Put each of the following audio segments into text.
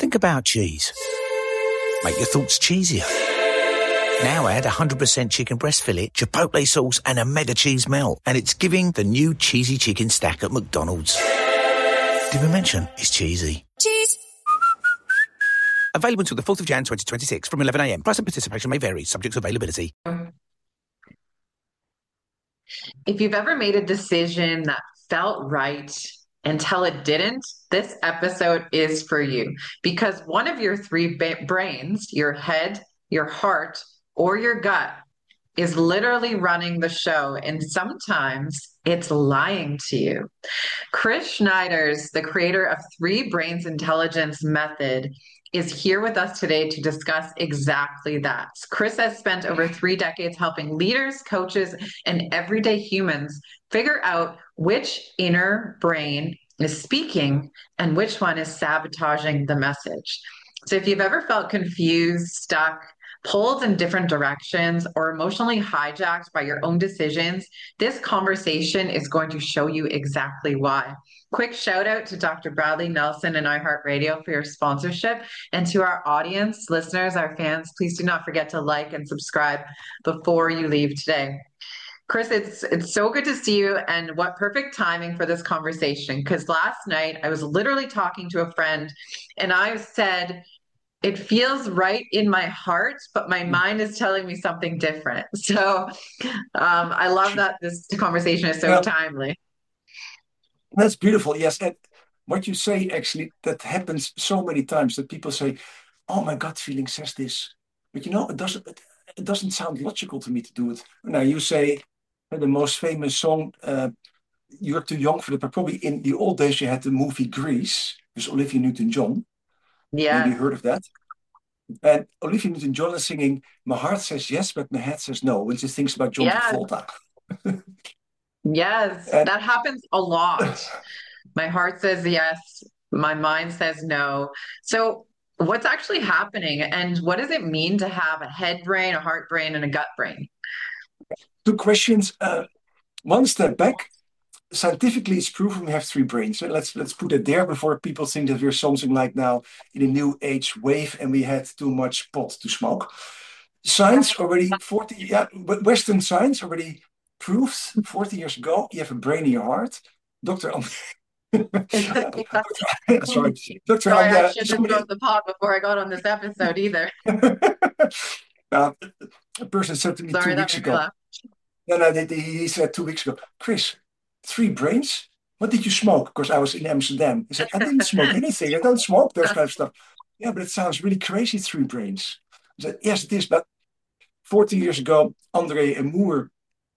Think about cheese. Make your thoughts cheesier. Now add 100% chicken breast fillet, chipotle sauce, and a mega cheese melt. And it's giving the new cheesy chicken stack at McDonald's. Did we mention it's cheesy? Cheese. Available until the 4th of Jan 2026 from 11 a.m. Price and participation may vary, subject to availability. If you've ever made a decision that felt right until it didn't, this episode is for you. Because one of your three brains, your head, your heart, or your gut, is literally running the show, and sometimes it's lying to you. Chris Schneiders, the creator of Three Brains Intelligence Method, is here with us today to discuss exactly that. Chris has spent over 3 decades helping leaders, coaches, and everyday humans figure out which inner brain is speaking and which one is sabotaging the message. So if you've ever felt confused, stuck, pulled in different directions, or emotionally hijacked by your own decisions, this conversation is going to show you exactly why. Quick shout out to Dr. Bradley Nelson and iHeartRadio for your sponsorship. And to our audience, listeners, our fans, please do not forget to like and subscribe before you leave today. Chris, it's so good to see you, and what perfect timing for this conversation, because last night I was literally talking to a friend and I said, it feels right in my heart, but my mind is telling me something different. So I love that this conversation is so timely. That's beautiful. Yes. And what you say, actually, that happens so many times that people say, oh, my gut feeling says this. But it doesn't sound logical to me to do it. Now you say the most famous song, you're too young for it, but probably in the old days you had the movie Grease with Olivia Newton-John. Yeah. Maybe you heard of that. And Olivia Newton-John is singing, my heart says yes, but my head says no, when she thinks about John Travolta. Yes, that happens a lot. My heart says yes, my mind says no. So what's actually happening, and what does it mean to have a head brain, a heart brain, and a gut brain? 2 questions. One step back. Scientifically, it's proven we have 3 brains. So let's put it there before people think that we're something like now in a new age wave and we had too much pot to smoke. Science already Western science already proved 40 years ago you have a brain in your heart. Sorry, Dr. I shouldn't have thrown the pot before I got on this episode either. A person said to me 2 weeks ago. He said 2 weeks ago, Chris, 3 brains? What did you smoke? Because I was in Amsterdam. He said, I didn't smoke anything. I don't smoke those kind of stuff. Yeah, but it sounds really crazy, 3 brains. I said, yes, it is. But 40 years ago, André Amour,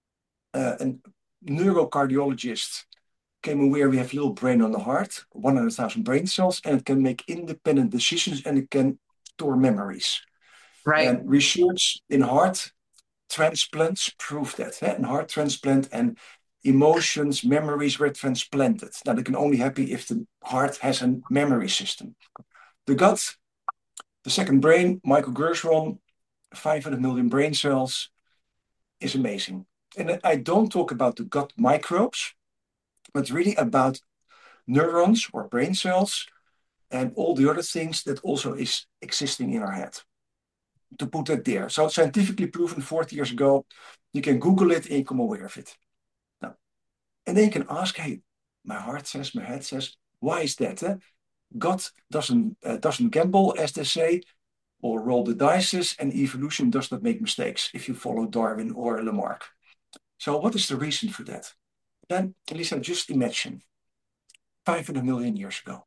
a neurocardiologist, came aware we have a little brain on the heart, 100,000 brain cells, and it can make independent decisions and it can store memories. Right. And research in heart transplants prove that. In heart transplant and emotions, memories were transplanted. Now, they can only happen if the heart has a memory system. The gut, the second brain, Michael Gershon, 500 million brain cells, is amazing. And I don't talk about the gut microbes, but really about neurons or brain cells and all the other things that also is existing in our head. To put that there. So scientifically proven 40 years ago, you can Google it and you come aware of it. Now, and then you can ask, hey, my heart says, my head says, why is that? God doesn't gamble, as they say, or roll the dice, and evolution does not make mistakes if you follow Darwin or Lamarck. So what is the reason for that? Then, Lisa, just imagine 500 million years ago.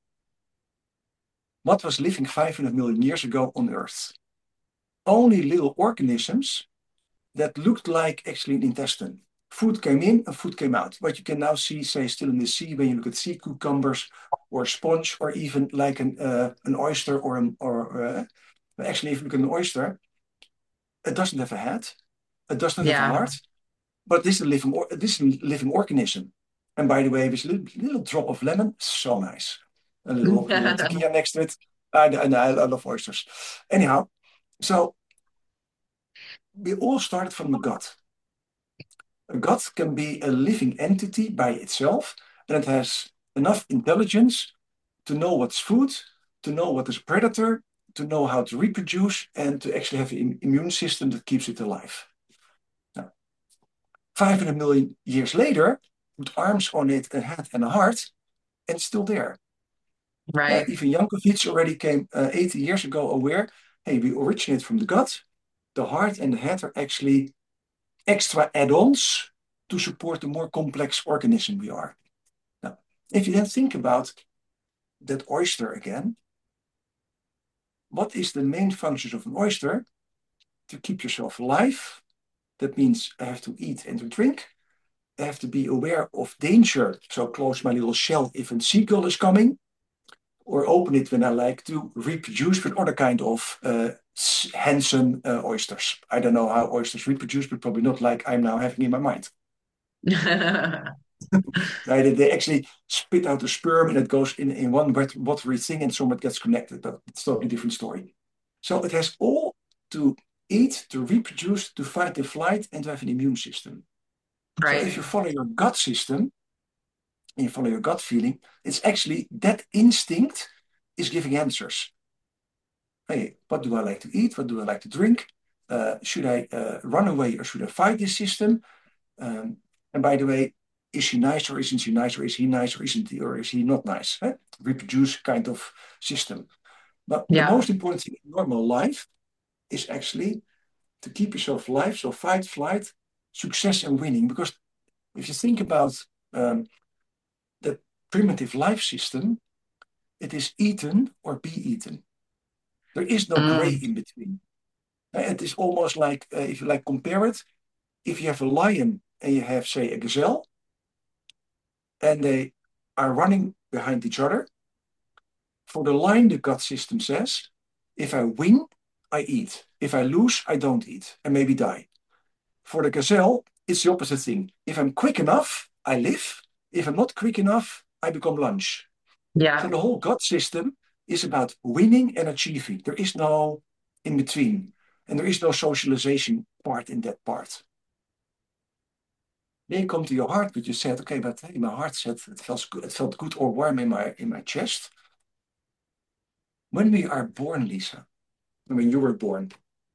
What was living 500 million years ago on Earth? Only little organisms that looked like actually an intestine. Food came in and food came out. What you can now see, say, still in the sea when you look at sea cucumbers or a sponge or even like an oyster actually, if you look at an oyster, it doesn't have a head, it doesn't have a heart, but this is a living organism. And by the way, with a little drop of lemon, so nice. A little tequila next to it. I love oysters. Anyhow, so we all started from the gut. A gut can be a living entity by itself, and it has enough intelligence to know what's food, to know what is a predator, to know how to reproduce, and to actually have an immune system that keeps it alive. Now, 500 million years later, put arms on it, a head and a heart, and it's still there. Right. Even Jankovic already came 80 years ago aware, hey, we originate from the gut. The heart and the head are actually extra add-ons to support the more complex organism we are. Now, if you then think about that oyster again, what is the main functions of an oyster? To keep yourself alive. That means I have to eat and to drink. I have to be aware of danger, so close my little shell if a seagull is coming, or open it when I like to reproduce with other kind of handsome oysters. I don't know how oysters reproduce, but probably not like I'm now having in my mind. Right? They actually spit out the sperm and it goes in one watery thing and somewhat gets connected, but it's a totally different story. So it has all to eat, to reproduce, to fight the flight, and to have an immune system. Right. So if you follow your gut system, and you follow your gut feeling, it's actually that instinct is giving answers. Hey, what do I like to eat? What do I like to drink? Should I run away or should I fight this system? And by the way, is she nice or isn't she nice? Or is he nice or isn't he? Or is he not nice? Reproduce kind of system. But the most important thing in normal life is actually to keep yourself alive. So fight, flight, success and winning. Because if you think about the primitive life system, it is eaten or be eaten. There is no gray in between. It is almost like, if you like compare it, if you have a lion and you have, say, a gazelle, and they are running behind each other, for the lion, the gut system says, if I win, I eat. If I lose, I don't eat and maybe die. For the gazelle, it's the opposite thing. If I'm quick enough, I live. If I'm not quick enough, I become lunch. Yeah. So the whole gut system is about winning and achieving. There is no in between. And there is no socialization part in that part. Then you come to your heart, but you said, okay, but hey, my heart said it felt good or warm in my chest. When we are born, Lisa, when you were born,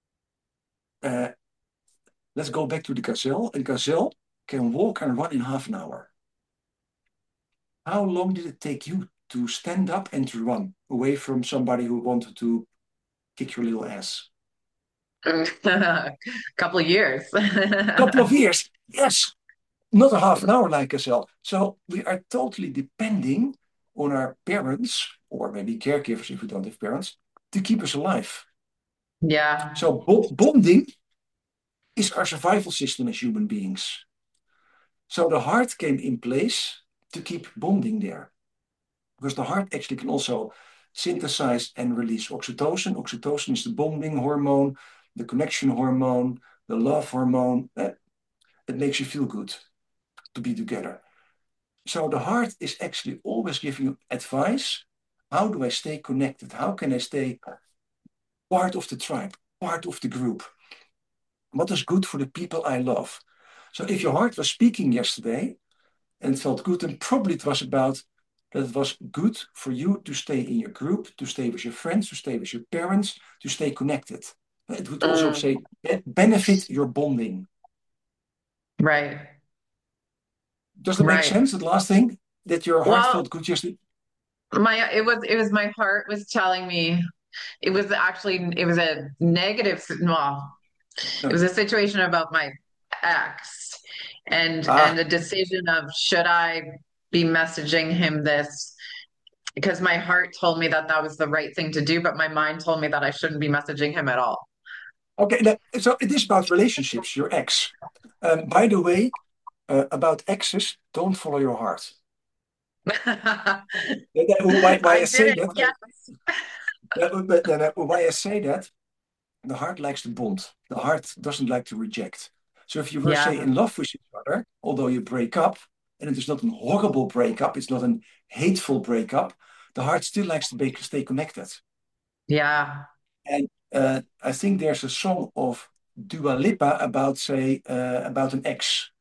let's go back to the gazelle. A gazelle can walk and run in half an hour. How long did it take you to stand up and to run away from somebody who wanted to kick your little ass? Couple of years. Couple of years, yes. Not a half an hour like gazelle. So we are totally depending on our parents, or maybe caregivers if we don't have parents, to keep us alive. Yeah. So bonding is our survival system as human beings. So the heart came in place to keep bonding there. Because the heart actually can also synthesize and release oxytocin. Oxytocin is the bonding hormone, the connection hormone, the love hormone. It makes you feel good to be together. So the heart is actually always giving you advice. How do I stay connected? How can I stay part of the tribe, part of the group? What is good for the people I love? So if your heart was speaking yesterday and it felt good, then probably it was about that it was good for you to stay in your group, to stay with your friends, to stay with your parents, to stay connected. It would also say benefit your bonding. Right. Does that make sense? The last thing that your heart felt good yesterday? It was my heart was telling me it was a negative, well, it was a situation about my ex and the decision of should I be messaging him this, because my heart told me that that was the right thing to do, but my mind told me that I shouldn't be messaging him at all. Okay, so it is about relationships, your ex. By the way, about exes, don't follow your heart. Why I say that? Yes. Why I say that? The heart likes to bond. The heart doesn't like to reject. So if you were, say, in love with each other, although you break up, and it is not a horrible breakup, it's not a hateful breakup, the heart still likes to stay connected. Yeah. And I think there's a song of Dua Lipa about, say, about an ex.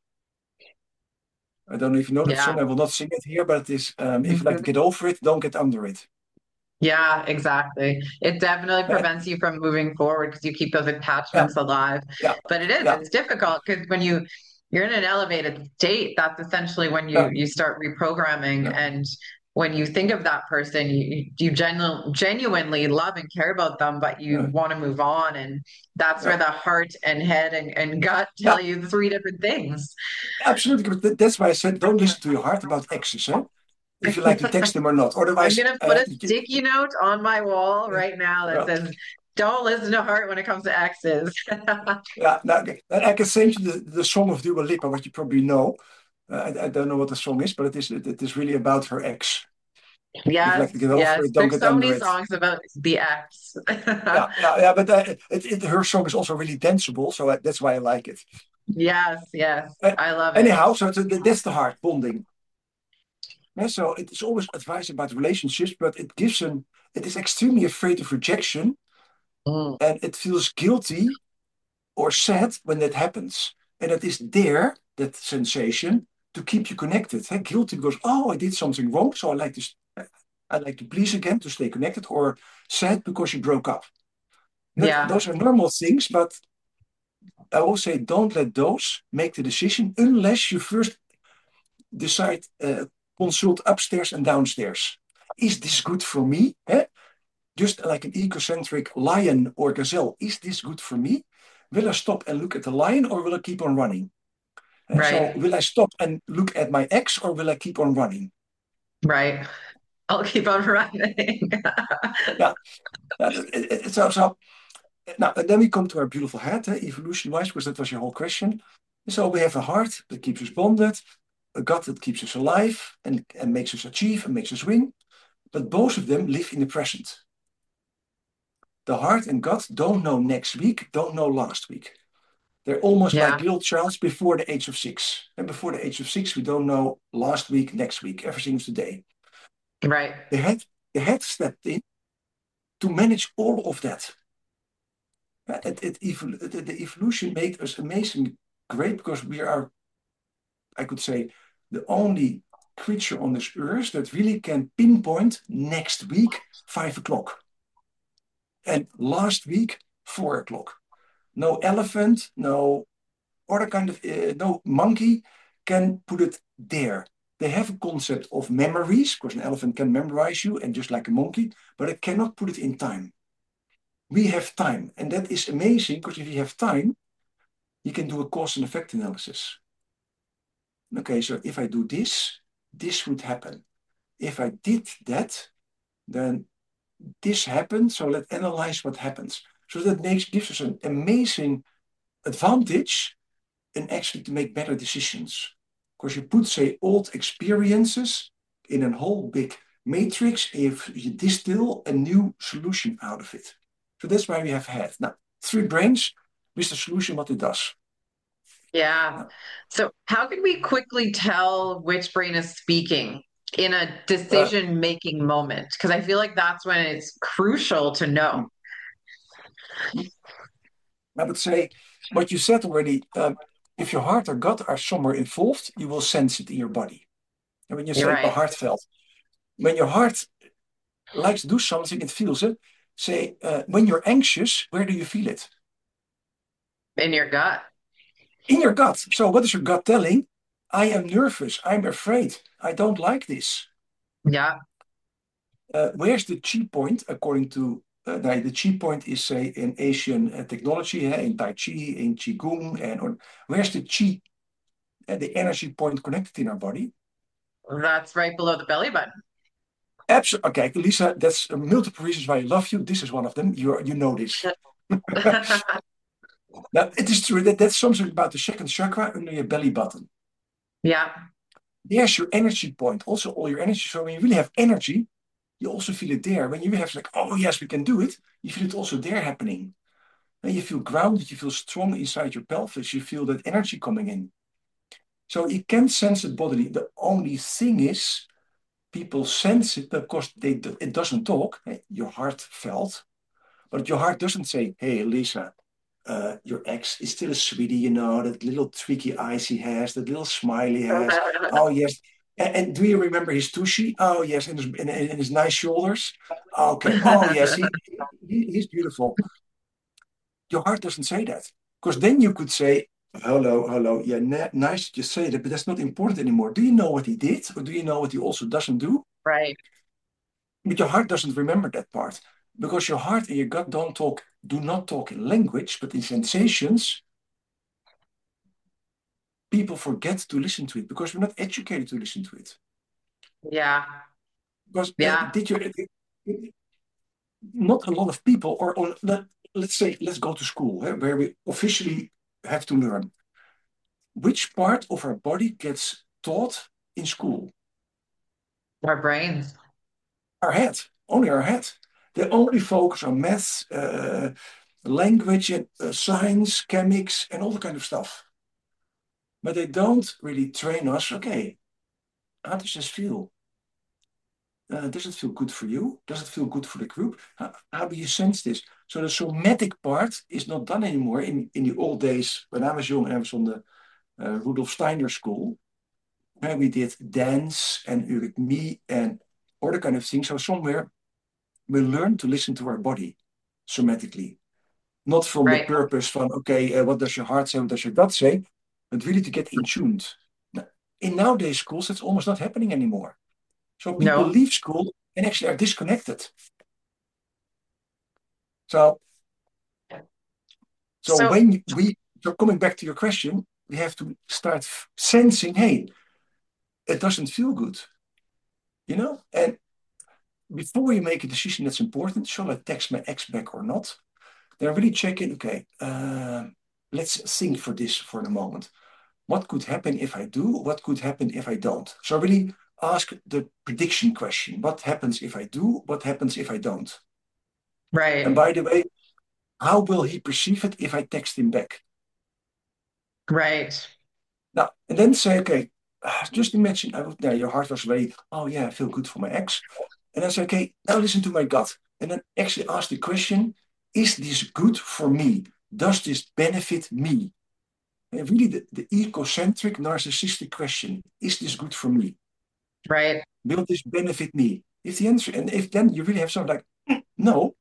I don't know if you know that song. I will not sing it here, but it is, if you like to get over it, don't get under it. Yeah, exactly. It definitely Right? prevents you from moving forward because you keep those Yeah, attachments alive. yeah, But yeah, it's difficult because when you're in an elevated state, that's essentially when yeah, you start reprogramming. yeah, And when you think of that person, you genuinely love and care about them, but you yeah, want to move on. And that's yeah, where the heart and head and gut yeah. tell you three different things. Absolutely. But that's why I said don't listen to your heart about exes, huh? If you like to text them or not. I'm Otherwise, gonna put a sticky note on my wall right now that well, says, "Don't listen to heart when it comes to exes." yeah. Now, okay. I can send you the song of Dua Lipa, what you probably know. I don't know what the song is, but it is really about her ex. If you like Yes, to get over yes. it, don't There's get so under many it. songs about the ex. Yeah, yeah, yeah. But her song is also really danceable, so that's why I like it. Yes, yes. Uh, I love it. Anyhow, so that's the heart bonding. Yeah, so it is always advice about relationships, but it is extremely afraid of rejection, Mm, and it feels guilty or sad when that happens. And it is there, that sensation, to keep you connected. Hey, guilty because, oh, I did something wrong, so I like to please again to stay connected, or sad because you broke up. yeah, Those are normal things, but I will say don't let those make the decision unless you first decide, consult upstairs and downstairs. Is this good for me? Eh? Just like an egocentric lion or gazelle, is this good for me? Will I stop and look at the lion or will I keep on running? So right, will I stop and look at my ex or will I keep on running? right. I'll keep on running. Yeah. So now and then we come to our beautiful head, evolution-wise, because that was your whole question. So we have a heart that keeps us bonded, a gut that keeps us alive and makes us achieve and makes us win. But both of them live in the present. The heart and gut don't know next week, don't know last week. They're almost like Yeah, little childs before the age of 6. And before the age of 6, we don't know last week, next week. Everything is today. right. The head, the head stepped in to manage all of that. The evolution made us amazing great because we are, I could say, the only creature on this earth that really can pinpoint next week 5 o'clock and last week 4 o'clock. No elephant, no other kind of, no monkey can put it there. They have a concept of memories because an elephant can memorize you and just like a monkey, but it cannot put it in time. We have time, and that is amazing because if you have time, you can do a cause and effect analysis. Okay, so if I do this, this would happen. If I did that, then this happened. So let's analyze what happens. So that gives us an amazing advantage and actually to make better decisions. Because you put, say, old experiences in a whole big matrix and you distill a new solution out of it. So that's why we have had. Now, 3 brains with the solution, what it does. Yeah. Now, So, how can we quickly tell which brain is speaking in a uh, decision-making moment? Because I feel like that's when it's crucial to know. I would say what you said already, if your heart or gut are somewhere involved, you will sense it in your body. And when you You're say a right. heartfelt, when your heart likes to do something, it feels it. Say, when you're anxious, where do you feel it? In your gut. In your gut. So what is your gut telling? I am nervous. I'm afraid. I don't like this. Yeah. Where's the chi point according to the chi point is say in Asian technology, in Tai Chi, in Qigong, where's the chi, the energy point connected in our body? That's right below the belly button. Absolutely. Okay, Lisa, that's multiple reasons why I love you. This is one of them. You know this. Now, it is true that that's something about the second chakra under your belly button. Yeah. There's your energy point, also all your energy. So when you really have energy, you also feel it there. When you have like, oh yes, we can do it, you feel it also there happening. And you feel grounded, you feel strong inside your pelvis, you feel that energy coming in. So you can sense it bodily. The only thing is, people sense it because it doesn't talk. Your heart felt, but your heart doesn't say, hey, Lisa, your ex is still a sweetie, that little tricky eyes he has, that little smile he has. Oh, yes. And do you remember his tushy? Oh yes, and his nice shoulders. Okay. Oh yes, he's beautiful. Your heart doesn't say that, because then you could say, "Hello, hello, yeah, nice that you say that, but that's not important anymore. Do you know what he did, or do you know what he also doesn't do?" Right. But your heart doesn't remember that part, because your heart and your gut do not talk in language, but in sensations. People forget to listen to it because we're not educated to listen to it. Yeah. Because Yeah. did you not a lot of people, let's say, let's go to school, where we officially have to learn. Which part of our body gets taught in school? Our brains. Our head, only our head. They only focus on maths, language, and science, chemics, and all the kind of stuff. But they don't really train us. Okay, how does this feel? Does it feel good for you? Does it feel good for the group? How do you sense this? So the somatic part is not done anymore. In the old days, when I was young, and I was on the Rudolf Steiner school, where we did dance and eurythmy and all the kind of things. So somewhere we learn to listen to our body somatically, not from the Right. purpose from, okay, what does your heart say, what does your gut say, but really to get in tuned. Now, in nowadays schools, that's almost not happening anymore. So people No. leave school and actually are disconnected. So, so So when we, so coming back to your question, we have to start sensing, hey, it doesn't feel good, And before you make a decision that's important, shall I text my ex back or not? Then really check in, okay, let's think for this for the moment. What could happen if I do? What could happen if I don't? So really ask the prediction question. What happens if I do? What happens if I don't? And right. by the way, how will he perceive it if I text him back? Right. Now, and then say, okay, just imagine your heart was ready. Oh yeah, I feel good for my ex. And then say, okay, now listen to my gut. And then actually ask the question, is this good for me? Does this benefit me? And really the egocentric, narcissistic question, is this good for me? Right. Will this benefit me? If the answer, and if then you really have something like, no,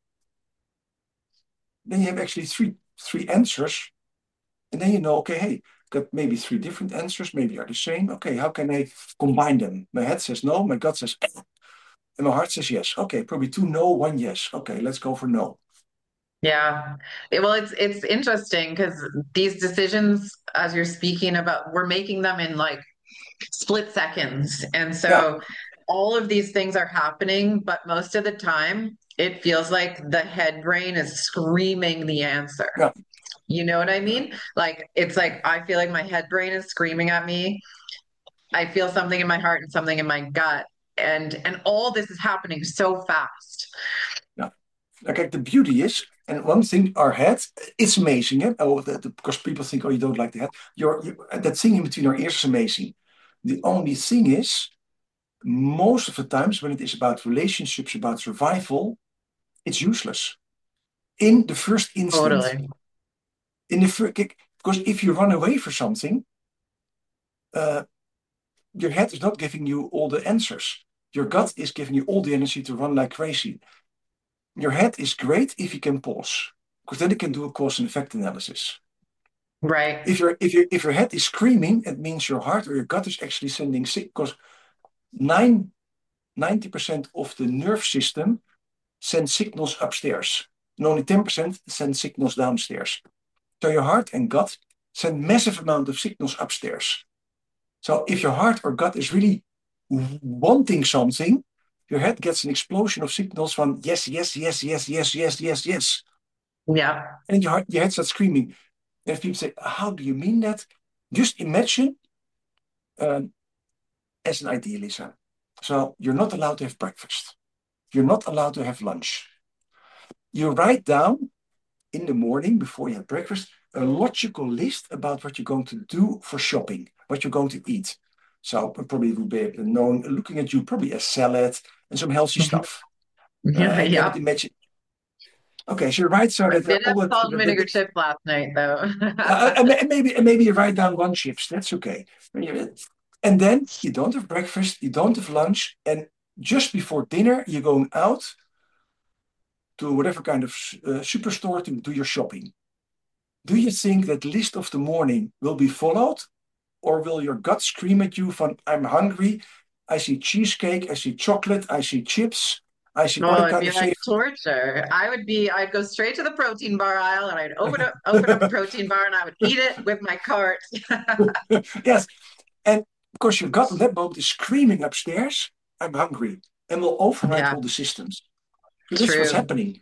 then you have actually three answers. And then okay, hey, got maybe three different answers, maybe are the same. Okay, how can I combine them? My head says no, my gut says, and my heart says yes. Okay, probably two no, one yes. Okay, let's go for no. Yeah. Well, it's interesting because these decisions, as you're speaking about, we're making them in like split seconds. And Yeah, so all of these things are happening, but most of the time it feels like the head brain is screaming the answer. yeah, You know what I yeah, mean? Like it's like I feel like my head brain is screaming at me. I feel something in my heart and something in my gut. And all this is happening so fast. yeah. Okay, the beauty is, and one thing, our head, it's amazing. Because people think, oh, you don't like the head. That thing in between our ears is amazing. The only thing is, most of the times when it is about relationships, about survival, it's useless in the first instant. Totally. Because if you run away for something, uh, your head is not giving you all the answers. Your gut is giving you all the energy to run like crazy. Your head is great if you can pause, because then it can do a cause and effect analysis. Right. If your head is screaming, it means your heart or your gut is actually sending sick, because 90% of the nerve system sends signals upstairs, and only 10% send signals downstairs. So your heart and gut send massive amount of signals upstairs. So if your heart or gut is really wanting something, your head gets an explosion of signals from yes, yes, yes, yes, yes, yes, yes, yes. Yeah. And then your head starts screaming. And if people say, how do you mean that? Just imagine um, as an idea, Lisa. So you're not allowed to have breakfast. You're not allowed to have lunch. You write down in the morning before you have breakfast a logical list about what you're going to do for shopping, what you're going to eat. So probably would be known, looking at you, probably a salad and some healthy Mhm. stuff. Yeah. And Yeah. imagine, okay, so you write so I that did have all salt and vinegar chips last night, though. and maybe you write down one chips. That's okay. And then you don't have breakfast, you don't have lunch, and just before dinner, you're going out to whatever kind of superstore to do your shopping. Do you think that list of the morning will be followed? Or will your gut scream at you from, I'm hungry, I see cheesecake, I see chocolate, I see chips, I see Oh, other it'd kind be of like safe. torture. I'd go straight to the protein bar aisle and I'd open up the protein bar and I would eat it with my cart. Yes. And because your gut at that moment is screaming upstairs, I'm hungry, and will override Yeah, all the systems. So that's what's true. happening.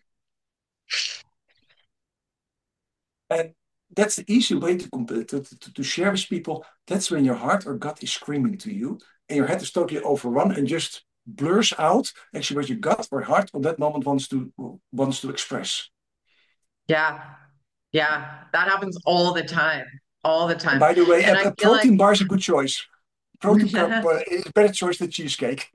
And that's the easy way to share with people. That's when your heart or gut is screaming to you, and your head is totally overrun and just blurs out actually what your gut or heart at that moment wants to express. Yeah. Yeah. That happens all the time. All the And time. by the way, And a I feel like protein bar is a good choice. Protein bar is a better choice than cheesecake.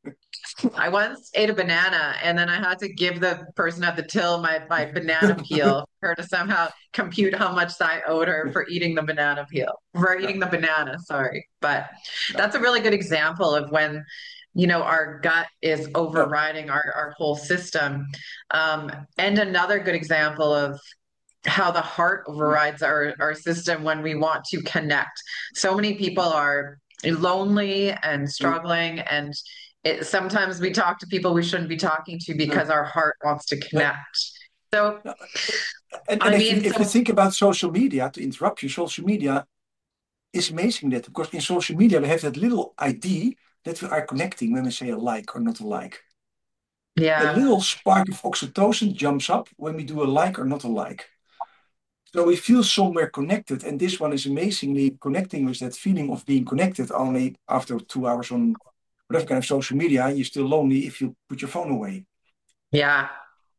I once ate a banana and then I had to give the person at the till my banana peel for her to somehow compute how much I owed her for eating the banana peel, for Yeah, eating the banana, sorry. But yeah, that's a really good example of when, our gut is yeah, overriding our whole system. Um, and another good example of how the heart overrides our system when we want to connect. So many people are lonely and yeah, struggling, and sometimes we talk to people we shouldn't be talking to yeah, because our heart wants to yeah, connect. So, yeah. And I if you mean, if you so think about social media, to interrupt you, social media is amazing that because in social media we have that little ID that we are connecting when we say a like or not a like. A yeah, little spark of oxytocin jumps up when we do a like or not a like. So we feel somewhere connected, and this one is amazingly connecting with that feeling of being connected. Only after 2 hours on whatever kind of social media, you're still lonely if you put your phone away. yeah,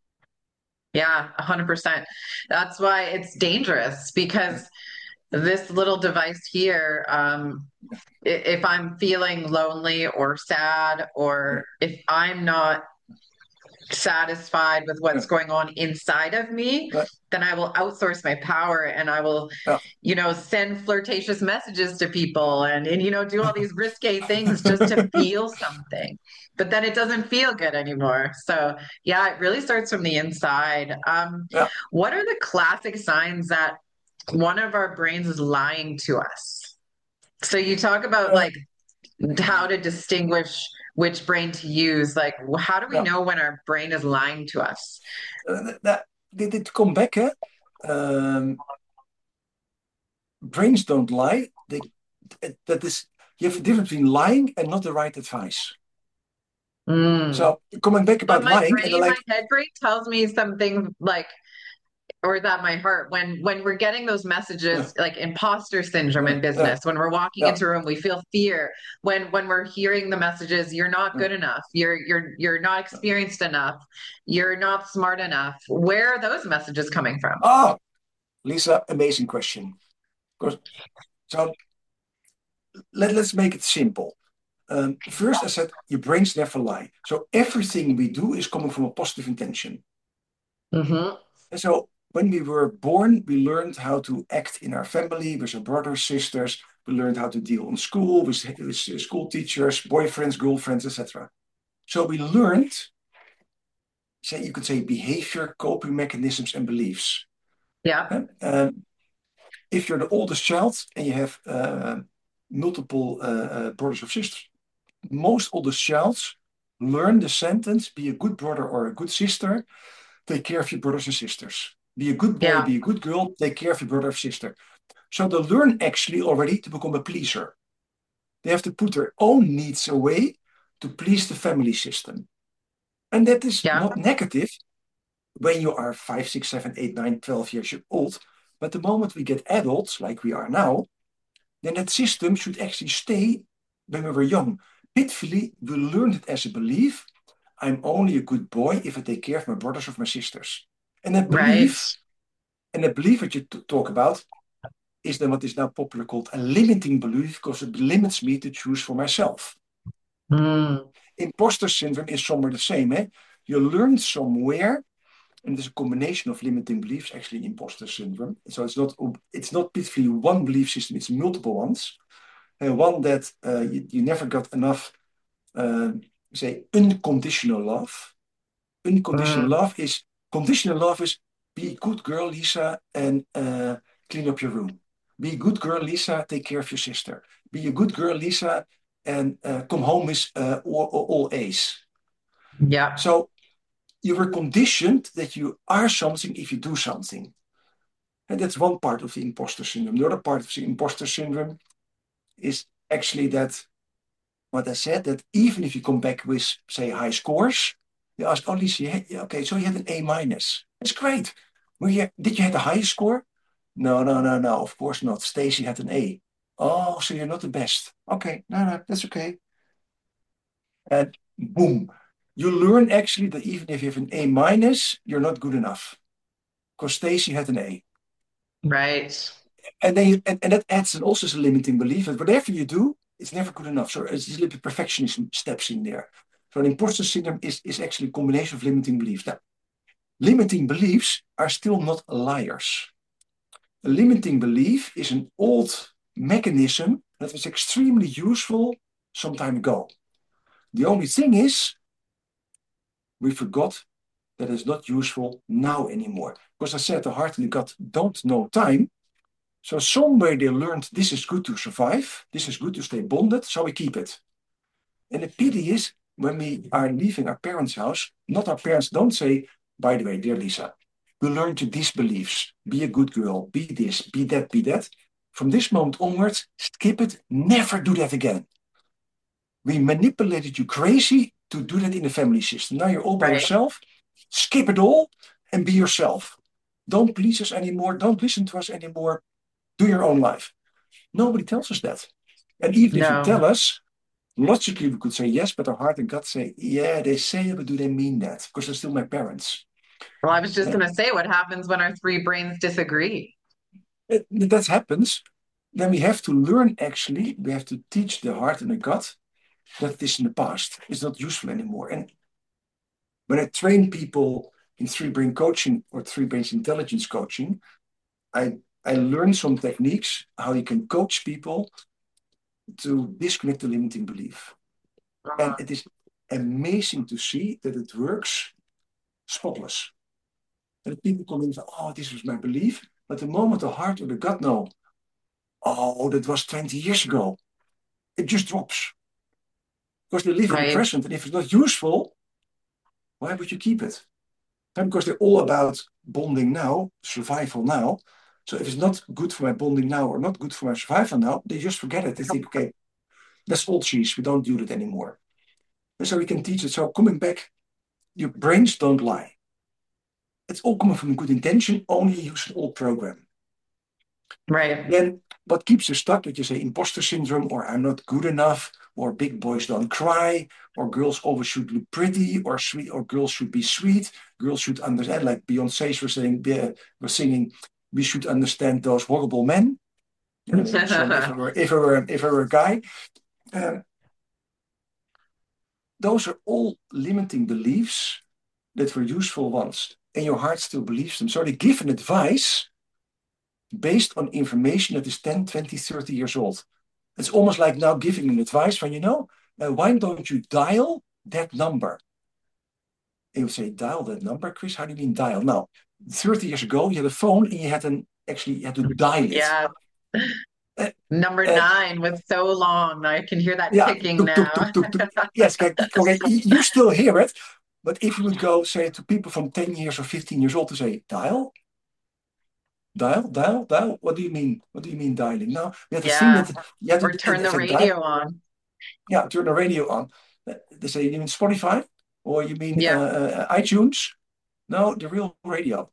yeah, 100%. That's why it's dangerous because this little device here, if I'm feeling lonely or sad, Yeah, or if I'm not satisfied with yeah, what's going on inside of me, yeah, then I will outsource my power and I will, yeah. send flirtatious messages to people and do all these risque things just to feel something. But then it doesn't feel good anymore. So yeah, it really starts from the inside. Yeah. What are the classic signs that one of our brains is lying to us? So you talk about Uh, like how to distinguish which brain to use. Like, how do we yeah. know when our brain is lying to us? Dit come back, hè? Brains don't lie. That is, you have a difference between lying and not the right advice. Mm. So coming back But about my lying, and brain, my like, head brain tells me something like, or is that my heart? When we're getting those yeah, messages, like imposter syndrome yeah, in yeah, business, when we're walking yeah, into a room, we feel fear. When we're hearing the messages, you're not yeah, good enough, you're not yeah. experienced enough, you're not smart enough. Where are those messages coming from? Ah, Lisa, amazing question. Because so let's make it simple. First, I said your brains never lie. So everything we do is coming from a positive intention. Hmm. And so when we were born, we learned how to act in our family with our brothers, sisters. We learned how to deal in school with school teachers, boyfriends, girlfriends, etc. So we learned, say you could say, behavior, coping mechanisms, and beliefs. Yeah. If you're the oldest child and you have multiple brothers or sisters, most oldest childs learn the sentence: "Be a good brother or a good sister. Take care of your brothers and sisters. Be a good boy, Yeah. be a good girl, take care of your brother or sister." So they learn actually already to become a pleaser. They have to put their own needs away to please the family system. And that is Yeah. not negative when you are 5, 6, 7, 8, 9, 12 years old. But the moment we get adults, like we are now, then that system should actually stay when we were young. Pitfully, we learned it as a belief: I'm only a good boy if I take care of my brothers or my sisters. And that Right. belief, and that belief that you talk about, is then what is now popular called a limiting belief because it limits me to choose for myself. Mm. Imposter syndrome is somewhere the same. Eh? You learned somewhere, and there's a combination of limiting beliefs actually in imposter syndrome. So it's not pitfully one belief system; it's multiple ones. one that you never got enough, say, unconditional love. Unconditional love is, conditional love is be a good girl, Lisa, and clean up your room. Be a good girl, Lisa, take care of your sister. Be a good girl, Lisa, and come home with all A's. Yeah. So you were conditioned that you are something if you do something. And that's one part of the imposter syndrome. The other part of the imposter syndrome is actually that, what I said, that even if you come back with, say, high scores, they ask, oh, Lisa, okay, so you had an A minus. That's great. Did you have the highest score? No, of course not. Stacy had an A. Oh, so you're not the best. Okay, no, that's okay. And boom, you learn actually that even if you have an A minus, you're not good enough because Stacy had an A. Right. And then and that adds also a limiting belief that whatever you do, it's never good enough. So it's a little bit perfectionism steps in there. So an imposter syndrome is actually a combination of limiting beliefs. Now, limiting beliefs are still not liars. A limiting belief is an old mechanism that was extremely useful some time ago. The only thing is, we forgot that it's not useful now anymore. Because I said the heart and the gut don't know time. So somewhere they learned this is good to survive, this is good to stay bonded, so we keep it. And the pity is, when we are leaving our parents' house, not our parents don't say, by the way, dear Lisa, we learned these beliefs. Be a good girl, be this, be that, be that. From this moment onwards, skip it, never do that again. We manipulated you crazy to do that in the family system. Now you're all by yourself, skip it all and be yourself. Don't please us anymore, don't listen to us anymore, do your own life. Nobody tells us that. And even if you tell us, logically we could say yes, but our heart and gut say, yeah, they say it, but do they mean that? Because they're still my parents. Well, I was just going to say, what happens when our three brains disagree? That happens. Then we have to learn, actually, we have to teach the heart and the gut that this in the past is not useful anymore. And when I train people in three brain coaching or three brains intelligence coaching, I learn some techniques how you can coach people to disconnect the limiting belief. And it is amazing to see that it works spotless. And people come in and say, oh, this was my belief. But the moment the heart or the gut know, oh, that was 20 years ago, it just drops. Because they live in the present. And if it's not useful, why would you keep it? And because they're all about bonding now, survival now. So if it's not good for my bonding now or not good for my survival now, they just forget it. They think, okay, that's old cheese. We don't do that anymore. And so we can teach it. So coming back, your brains don't lie. It's all coming from a good intention, only use an old program. Right. Then what keeps you stuck, that you say imposter syndrome, or I'm not good enough, or big boys don't cry, or girls always should look pretty, or sweet, or girls should be sweet, girls should understand, like Beyonce was singing, we should understand those horrible men. So if I were a guy, those are all limiting beliefs that were useful once, and your heart still believes them. So they give an advice based on information that is 10, 20, 30 years old. It's almost like now giving an advice when, why don't you dial that number? And you say, dial that number, Chris? How do you mean dial? Now, 30 years ago, you had a phone and you had to dial it. Yeah. Number 9 was so long. I can hear that ticking now. Yes, okay, you still hear it. But if you would go, say, to people from 10 years or 15 years old to say, dial? Dial? What do you mean? What do you mean dialing? Now, you have to see that you have to turn the radio on. Yeah, turn the radio on. They say, you mean Spotify? Or you mean iTunes? No, the real radio.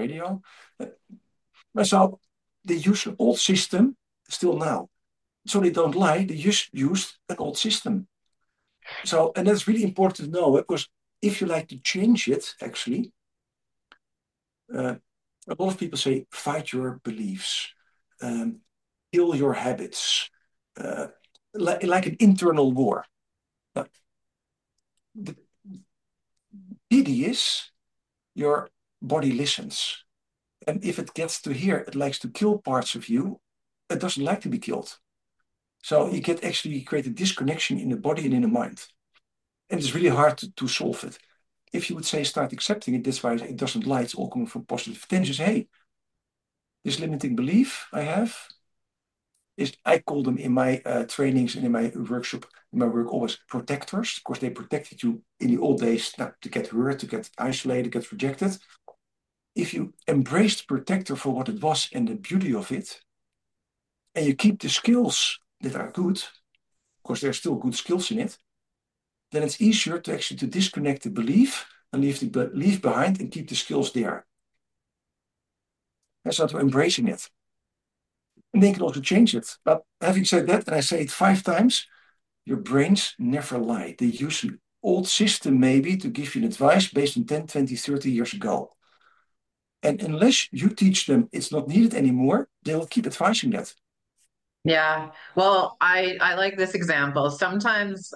So they use an old system still now. So they don't lie, they just used an old system. So, and that's really important to know, because if you like to change it, actually, a lot of people say, fight your beliefs, kill your habits, like an internal war. Now, the pity is your body listens. And if it gets to here, it likes to kill parts of you, it doesn't like to be killed. So you can actually create a disconnection in the body and in the mind. And it's really hard to solve it. If you would say start accepting it, that's why it doesn't lie, it's all coming from positive intentions. Hey, this limiting belief I have is, I call them in my trainings and in my workshop, in my work, always protectors. Of course, they protected you in the old days to get hurt, to get isolated, get rejected. If you embrace the protector for what it was and the beauty of it, and you keep the skills that are good, of course, there's still good skills in it, then it's easier to actually to disconnect the belief and leave the belief behind and keep the skills there. And so to embracing it. And they can also change it. But having said that, and I say it 5 times, your brains never lie. They use an old system maybe to give you an advice based on 10, 20, 30 years ago. And unless you teach them it's not needed anymore, they will keep advising that. Yeah. Well, I like this example. Sometimes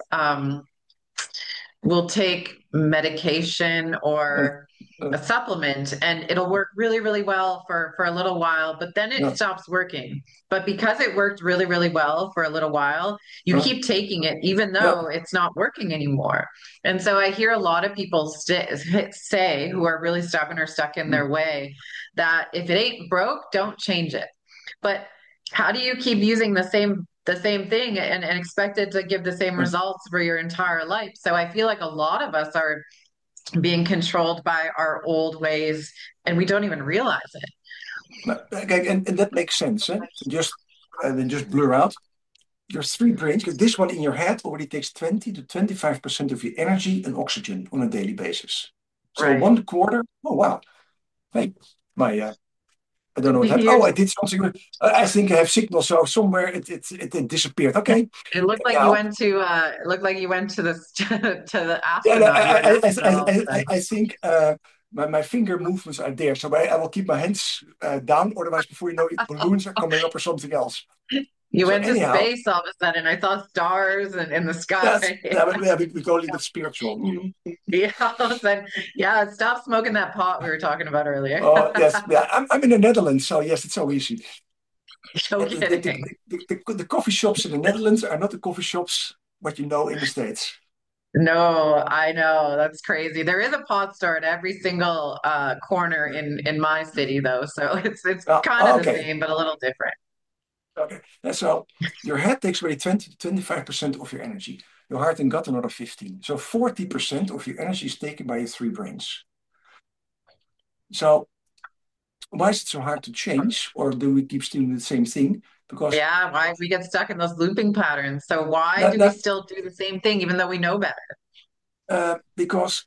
we'll take medication Uh, or uh, a supplement and it'll work really, really well for a little while, but then it no, stops working. But because it worked really, really well for a little while, you uh, keep taking it even yeah, though it's not working anymore. And so I hear a lot of people say who are really stubborn or stuck in mm, their way that if it ain't broke, don't change it. But how do you keep using the same thing and expect it to give the same uh, results for your entire life? So I feel like a lot of us are being controlled by our old ways and we don't even realize it. okay, and that makes sense. Eh? Then just blur out your 3 brains, because this one in your head already takes 20 to 25% of your energy and oxygen on a daily basis. So Right. 1/4. Oh wow! Hey, my I don't know what happened. You're, Oh, I did something. I think I have signal, so somewhere it disappeared. Okay. it looked like you Anyhow, went to it looked like you went to the to the yeah, no, astronaut. You were an astronaut all of a sudden. I think my finger movements are there, so I will keep my hands down. Otherwise, before you know it, balloons are coming up or something else. You So went to anyhow, space all of a sudden. I saw stars in the that's sky. yeah, we go a little bit spiritual. Mm. Yeah, all of a sudden, yeah, stop smoking that pot we were talking about earlier. Oh yes, yeah. I'm in the Netherlands, so yes, it's so easy. No The, the, kidding. the coffee shops in the Netherlands are not the coffee shops what you know in the States. No, I know. That's crazy. There is a pot store at every single corner in my city though. So it's kind of the Okay, same, but a little different. okay. So your head takes away 20 to 25% of your energy. Your heart and gut another 15. So 40% of your energy is taken by your 3 brains. So why is it so hard to change, or do we keep still doing the same thing? Because Yeah, why we get stuck in those looping patterns. So why that, do we that still do the same thing even though we know better? because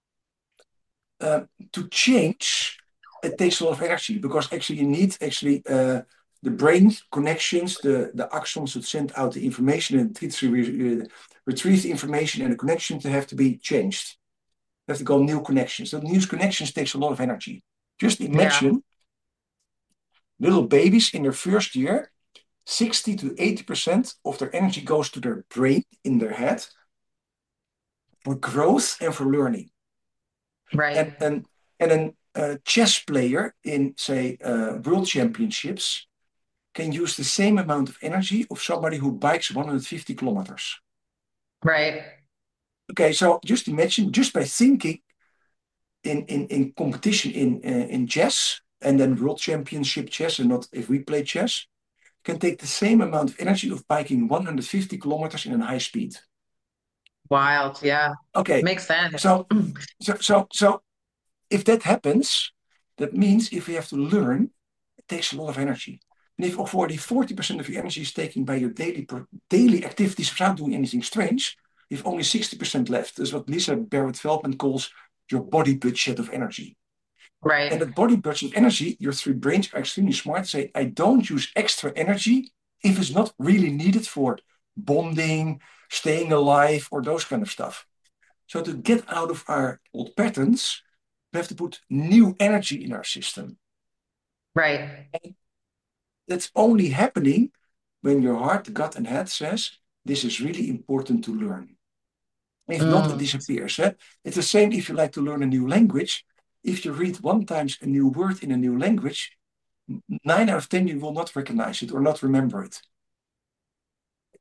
to change, it takes a lot of energy, because actually you need the brain connections, the axons that send out the information and retrieve the information and the connection to have to be changed. They have to go new connections. So new connections takes a lot of energy. Just Yeah, imagine little babies in their first year, 60 to 80% of their energy goes to their brain in their head for growth and for learning. right, And a chess player in, say, world championships can use the same amount of energy of somebody who bikes 150 kilometers. right, Okay, so just imagine, just by thinking in competition in chess and then world championship chess, and not if we play chess, can take the same amount of energy of biking 150 kilometers in a high speed. wild. Yeah, Okay, makes sense. so so if that happens, that means if you have to learn, it takes a lot of energy. And if already 40% of your energy is taken by your daily activities without doing anything strange, you have only 60% left. That's what Lisa Barrett Feldman calls your body budget of energy. And Right, that body budget of energy, your 3 brains are extremely smart. Say, I don't use extra energy if it's not really needed for bonding, staying alive, or those kind of stuff. So to get out of our old patterns, we have to put new energy in our system. right. And that's only happening when your heart, gut, and head says, this is really important to learn. If not, it Mm, disappears. Eh? It's the same if you like to learn a new language. If you read 1 time a new word in a new language, 9 out of 10 you will not recognize it or not remember it.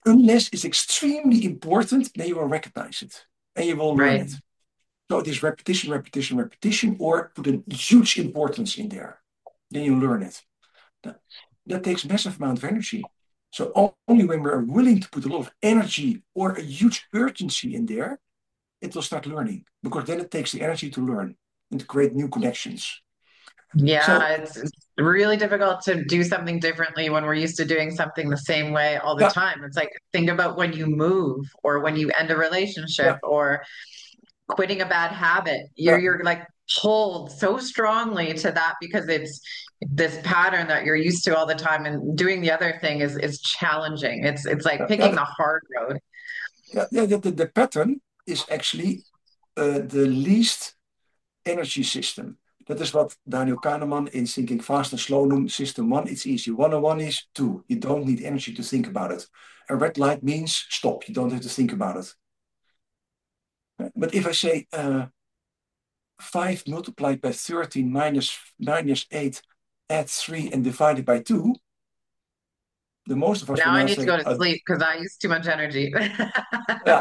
Unless it's extremely important, then you will recognize it and you will learn Right. it. So it is repetition, repetition, repetition, or put a huge importance in there. Then you learn it. That takes massive amount of energy. So only when we're willing to put a lot of energy or a huge urgency in there, it will start learning, because then it takes the energy to learn and to create new connections. So Yeah, it's really difficult to do something differently when we're used to doing something the same way all the yeah, time. It's like, think about when you move or when you end a relationship yeah, or quitting a bad habit. yeah, You're like pulled so strongly to that because it's this pattern that you're used to all the time, and doing the other thing is challenging. It's like yeah, picking the hard road. yeah. The pattern is actually the least energy system. Dat is wat Daniel Kahneman in Thinking Fast and Slow noemt system one. It's easy. 101 is two. You don't need energy to think about it. A red light means stop. You don't have to think about it. But if I say 5 multiplied by 13 minus 8, add 3 and divided by 2, the most of us will Now I now need to say, go to sleep because I use too much energy. yeah.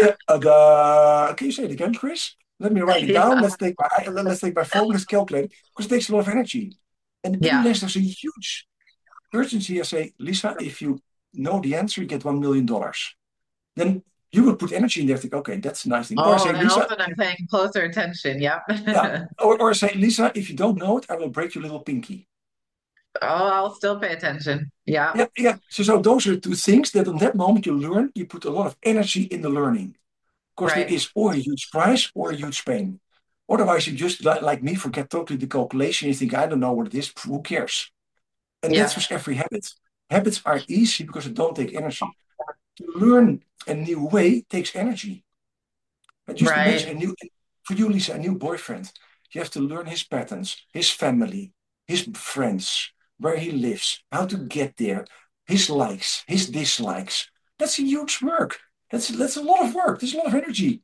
Can you say it again, Chris? Let me write it down. Yeah. Let's take my phone. Let's calculate, because it takes a lot of energy. And Yeah. unless there's a huge urgency, I say, Lisa, if you know the answer, you get $1 million. Then you would put energy in there. Think, okay, that's a nice thing. Or I Oh, say, then all of Lisa, a sudden I'm paying closer attention. Yep. yeah. Or I say, Lisa, if you don't know it, I will break your little pinky. Oh, I'll still pay attention. Yeah. Yeah, yeah. So those are two things that on that moment you learn. You put a lot of energy in the learning, because there Right. is or a huge prize or a huge pain. Otherwise, you just like me forget totally the calculation. You think, I don't know what it is. Who cares? And that's Yeah. with every habit. Habits are easy because they don't take energy. To learn a new way takes energy. And just imagine Right. for you, Lisa, a new boyfriend. You have to learn his patterns, his family, his friends, where he lives, how to get there, his likes, his dislikes. That's a huge work. That's a lot of work. There's a lot of energy.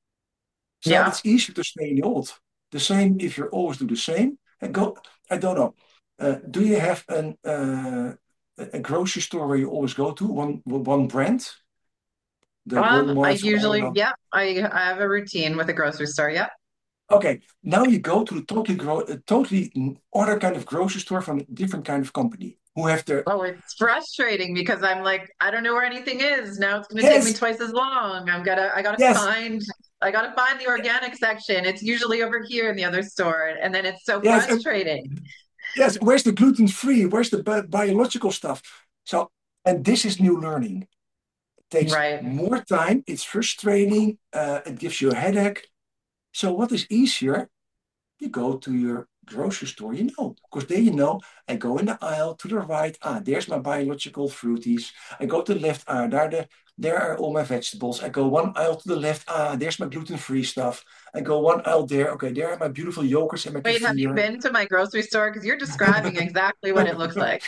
So Yeah. it's easier to stay in the old. The same if you always do the same. And go, I don't know. Do you have a grocery store where you always go to, one brand? The I Walmarts, or I don't usually, know. yeah, I have a routine with a grocery store. Yeah. Okay, now you go to a totally other kind of grocery store from a different kind of company who have their Oh, it's frustrating because I'm like, I don't know where anything is. Now it's going to take me yes, twice as long. yes, I gotta find the organic section. It's usually over here in the other store. And then it's so yes, frustrating. yes. Where's the gluten free? Where's the biological stuff? So, and this is new learning. It takes Right. more time. It's frustrating. It gives you a headache. So, what is easier? You go to your grocery store, because there I go in the aisle to the right. There's my biological fruities. I go to the left. There are all my vegetables. I go one aisle to the left. There's my gluten-free stuff. I go one aisle there. Okay, there are my beautiful yogurts and my Wait, have you kefir. been to my grocery store? Because you're describing exactly what it looks like.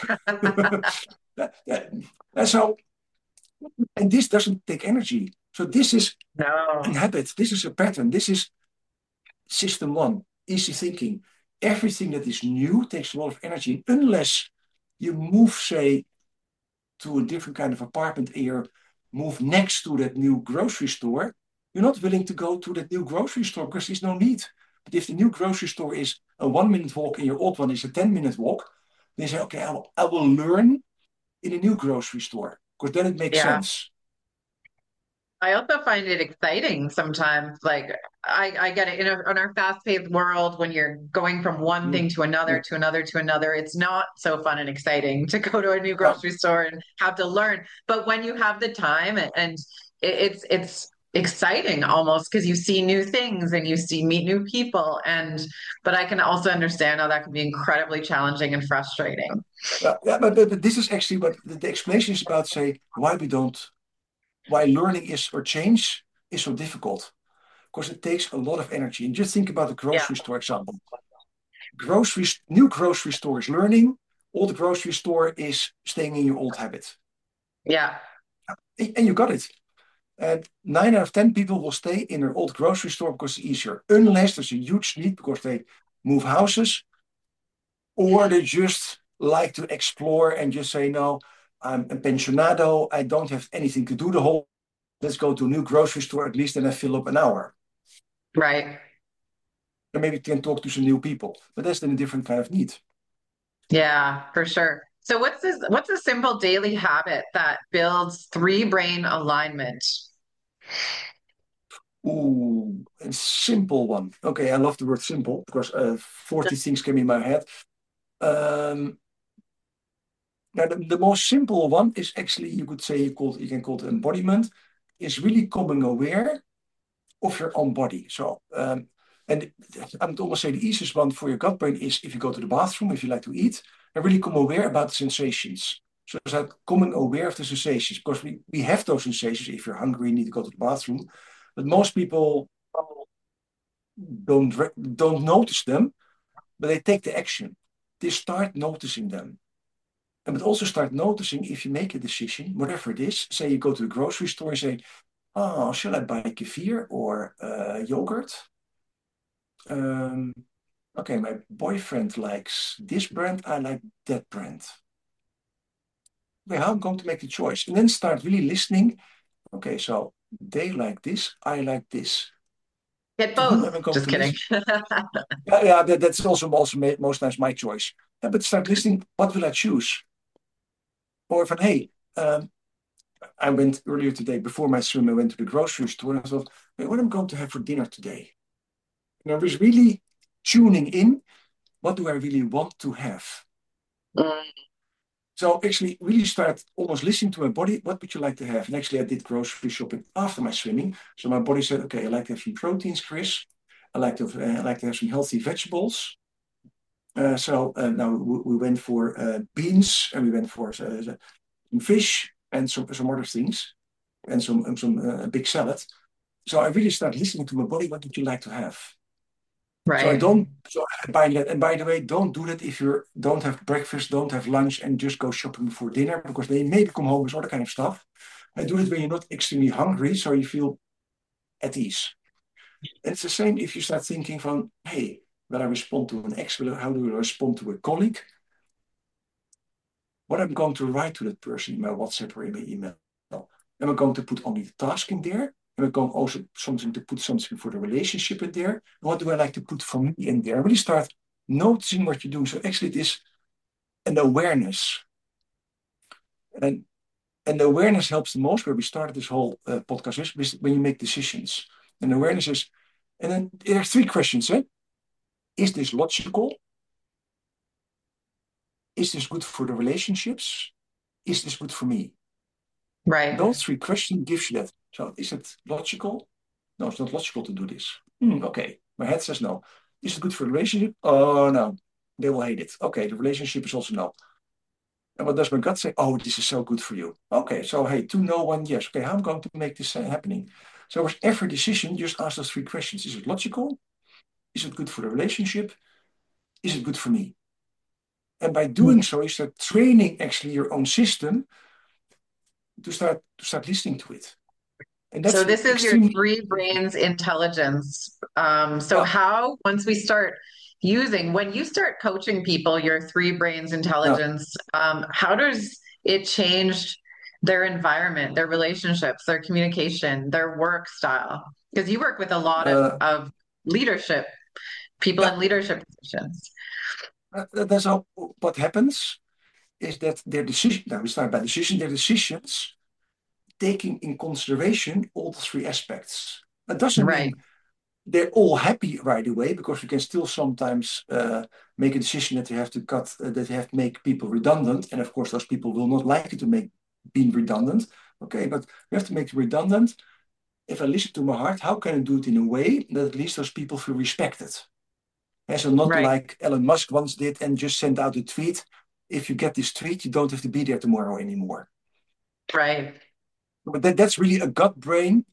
And so, and this doesn't take energy. So this is a No. habit. This is a pattern. This is system one, easy thinking. Everything that is new takes a lot of energy. Unless you move, say, to a different kind of apartment and you move next to that new grocery store, you're not willing to go to that new grocery store because there's no need. But if the new grocery store is a 1 minute walk and your old one is a 10-minute walk, then you say, okay, I will learn in a new grocery store, because then it makes Yeah. sense. I also find it exciting sometimes. Like I get it in our fast-paced world when you're going from one Mm. thing to another Yeah. to another to another. It's not so fun and exciting to go to a new Yeah. grocery store and have to learn. But when you have the time and it's exciting almost because you see new things and meet new people. And but I can also understand how that can be incredibly challenging and frustrating. Yeah, but this is actually what the explanation is about. Say why learning is or change is so difficult, because it takes a lot of energy. And just think about the Yeah. grocery store example. New grocery store is learning. Old grocery store is staying in your old habit. Yeah. And you got it. And 9 out of 10 people will stay in their old grocery store because it's easier, unless there's a huge need because they move houses, or they just like to explore and just say, no, I'm a pensionado. I don't have anything to do the whole. Let's go to a new grocery store at least, and I fill up an hour. Right. And maybe can talk to some new people. But that's then a different kind of need. Yeah, for sure. So what's a simple daily habit that builds three brain alignment? Ooh, a simple one. Okay, I love the word simple because 40 things came in my head. Um, Now, the most simple one is actually, you could say, you can call it embodiment, is really becoming aware of your own body. So, and I would almost say the easiest one for your gut brain is if you go to the bathroom, if you like to eat, and really become aware about the sensations. So it's like becoming aware of the sensations, because we have those sensations. If you're hungry, you need to go to the bathroom. But most people don't notice them, but they take the action. They start noticing them. But also start noticing if you make a decision, whatever it is. Say you go to the grocery store and say, oh, shall I buy kefir or yogurt? Okay, my boyfriend likes this brand. I like that brand. Okay, how I'm going to make the choice? And then start really listening. Okay, so they like this. I like this. Get To whom am both. I going Just to kidding. listen? Yeah, that's also most times my choice. Yeah, but start listening. What will I choose? Or if, hey, I went earlier today, before my swim, I went to the grocery store and I thought, hey, what am I going to have for dinner today? And I was really tuning in, what do I really want to have? Mm, So actually really start almost listening to my body, what would you like to have? And actually I did grocery shopping after my swimming. So my body said, okay, I like to have some proteins, Chris. I like to have some healthy vegetables. So now we went for beans and we went for some fish and some other things and some big salad. So I really start listening to my body. What would you like to have? So I right. don't. So by that, and by the way, don't do that if you don't have breakfast, don't have lunch, and just go shopping for dinner because they maybe come home with other kind of stuff. I do it when you're not extremely hungry, so you feel at ease. And it's the same if you start thinking from, hey, will I respond to an ex? How do I respond to a colleague? What I'm going to write to that person in my WhatsApp or in my email? Am I going to put only the task in there? Am I going also to put something for the relationship in there? What do I like to put for me in there? Really start noticing what you're doing. So actually it is an awareness. And the awareness helps the most, where we started this whole podcast is when you make decisions. And awareness is, and then there are three questions. Is this logical? Is this good for the relationships? Is this good for me? Right. Those three questions gives you that. So is it logical? No, it's not logical to do this. Okay, my head says no. Is it good for the relationship? Oh no, they will hate it. Okay, the relationship is also no. And what does my gut say? Oh, this is so good for you. Okay, so hey, two no, one yes. Okay, how am I going to make this happening? So with every decision, just ask those three questions. Is it logical? Is it good for the relationship? Is it good for me? And by doing so, you start training actually your own system to start listening to it. And So that's this is your extremely. three brains intelligence. So Yeah, how, once we start when you start coaching people, your three brains yeah. intelligence, how does it change their environment, their relationships, their communication, their work style? Because you work with a lot Uh, of leadership, people yeah, in leadership positions. that's how what happens is that their decision. Now we start by decision. Their decisions taking in consideration all the three aspects. That doesn't Right, mean they're all happy right away, because you can still sometimes make a decision that you have to cut, that you have to make people redundant, and of course those people will not like you to make being redundant. Okay, but you have to make it redundant. If I listen to my heart, how can I do it in a way that at least those people feel respected? And so not right, like Elon Musk once did and just sent out a tweet. If you get this tweet, you don't have to be there tomorrow anymore. right. But that's really a gut brain,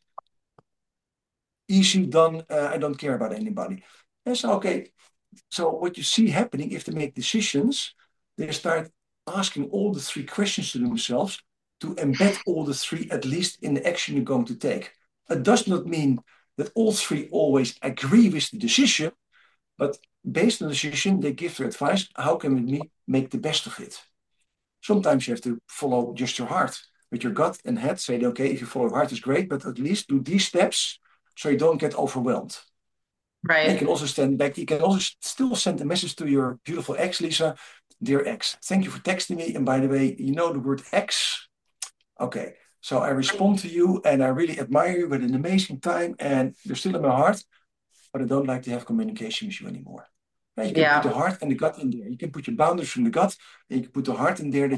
easy done. I don't care about anybody. And so, okay, so what you see happening if they make decisions, they start asking all the three questions to themselves to embed all the three, at least in the action you're going to take. It does not mean that all three always agree with the decision, but based on the decision, they give their advice. How can we make the best of it? Sometimes you have to follow just your heart. With your gut and head, say, okay, if you follow your heart, is great, but at least do these steps so you don't get overwhelmed. And you can Right. also stand back. You can also still send a message to your beautiful ex, Lisa. Dear ex, thank you for texting me. And by the way, you know the word ex? Okay. So I respond to you and I really admire you with an amazing time and you're still in my heart, but I don't like to have communication with you anymore. Yeah, you can put the Yeah. heart and the gut in there. You can put your boundaries from the gut and you can put the heart in there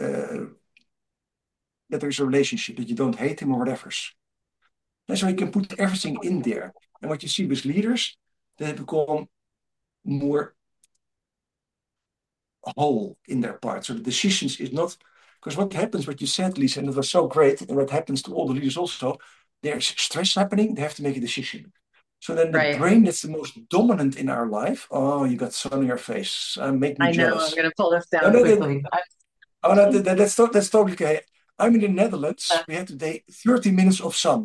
that there's a relationship, that you don't hate him or whatever. And so you can put everything in there. And what you see with leaders, they become more whole in their part. So the decisions is not because what happens, what you said, Lisa, and it was so great, and what happens to all the leaders also, there's stress happening, they have to make a decision. So then the Right. brain that's the most dominant in our life, oh, you got sun on your face, make me I know. I'm jealous. going to pull this No, down no, quickly. oh, no, that's totally okay. I'm in the Netherlands. We had today 30 minutes of sun,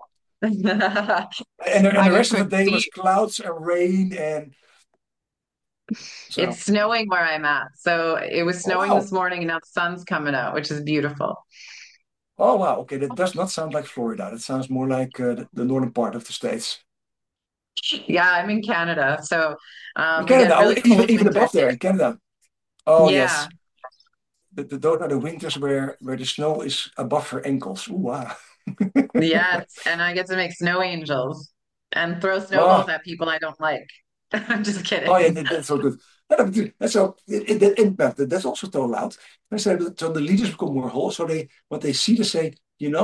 and the I rest of the could day was see clouds and rain, and it's so. snowing where I'm at. So it was Oh snowing this wow, morning and now the sun's coming out, which is beautiful. oh wow. Okay, that does not sound like Florida. That sounds more like the northern part of the states. Yeah, I'm in Canada. So In we Canada, get oh, really even cold even winters above here. there in Canada. Oh Yeah. yes, those are the winters where the snow is above her ankles. Ooh, wow. Yes. And I get to make snow angels and throw snowballs Oh, at people I don't like. I'm just oh yeah, kidding. that's so good. And so that's also so loud. And so the leaders become more whole. So what they see, they say,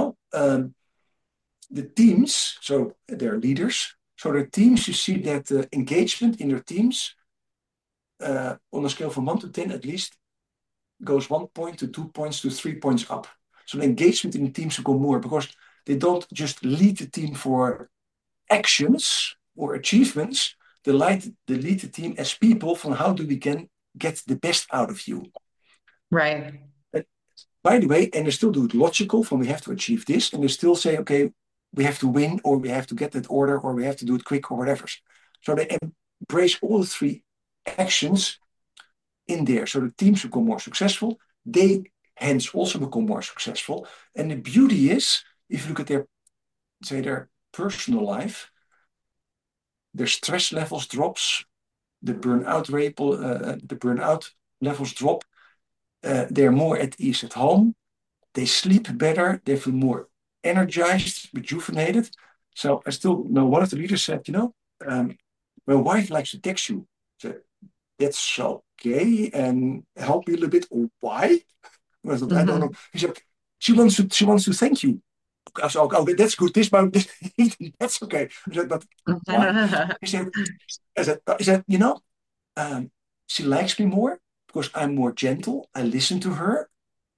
the teams. So they're leaders. So their teams, you see that the engagement in their teams on a scale from 1 to 10 at least goes 1 point to 2 points to 3 points up. So the engagement in the teams will go more because they don't just lead the team for actions or achievements. They lead the team as people from how do we can get the best out of you. Right. And by the way, and they still do it logical from we have to achieve this, and they still say, okay, we have to win or we have to get that order or we have to do it quick or whatever. So they embrace all the three actions in there. So the teams become more successful. They hence also become more successful. And the beauty is, if you look at their personal life, their stress levels drops, the burnout levels drop. They're more at ease at home. They sleep better. They feel more energized, rejuvenated. So I still know one of the leaders said, my wife likes to text you. So that's okay. And help me a little bit. Why? I thought, I don't know. Hmm. He said, she wants to thank you. I said, okay, that's good. That's okay. I said, but why? He said, I said, um, she likes me more because I'm more gentle. I listen to her.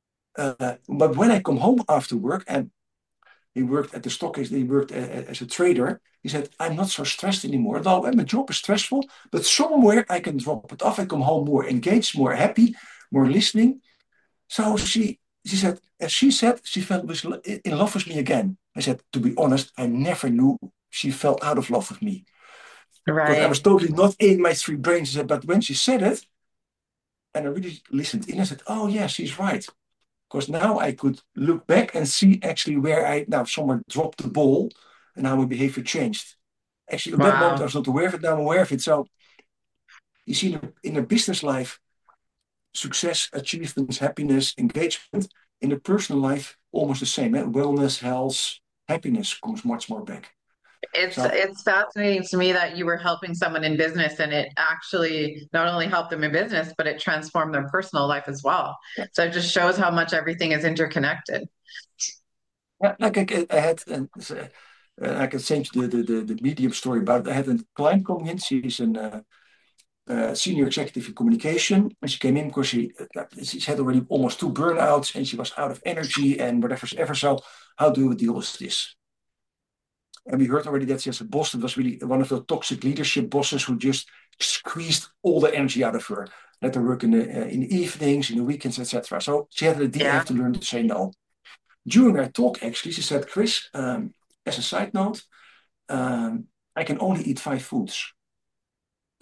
But when I come home after work, and he worked at the stock exchange, he worked as a trader, he said, I'm not so stressed anymore. Although my job is stressful, but somewhere I can drop it off. I come home more engaged, more happy, more listening. So she said she felt in love with me again. I said, to be honest, I never knew she fell out of love with me because I was Right. totally not in my three brains. She said, but when she said it, and I really listened in, I said, oh yeah, she's right. Because now I could look back and see actually where I now somewhere dropped the ball and how my behavior changed. Actually, at that moment, I Wow. was not aware of it. Now I'm aware of it. So you see, in a business life, success, achievements, happiness, engagement. In the personal life, almost the same. Eh? Wellness, health, happiness comes much more back. So It's fascinating to me that you were helping someone in business and it actually not only helped them in business, but it transformed their personal life as well. yeah, So it just shows how much everything is interconnected. yeah, like I had, I can change the medium story about it. I had a client coming in. She's a senior executive in communication, and she came in because she's had already almost two burnouts, and she was out of energy and whatever ever. So how do we deal with this? And we heard already that she has a boss that was really one of the toxic leadership bosses who just squeezed all the energy out of her. Let her work in the evenings, in the weekends, etc. So she had the idea, I Yeah. have to learn to say no. During our talk, actually, she said, Chris, as a side note, I can only eat 5 foods. I said,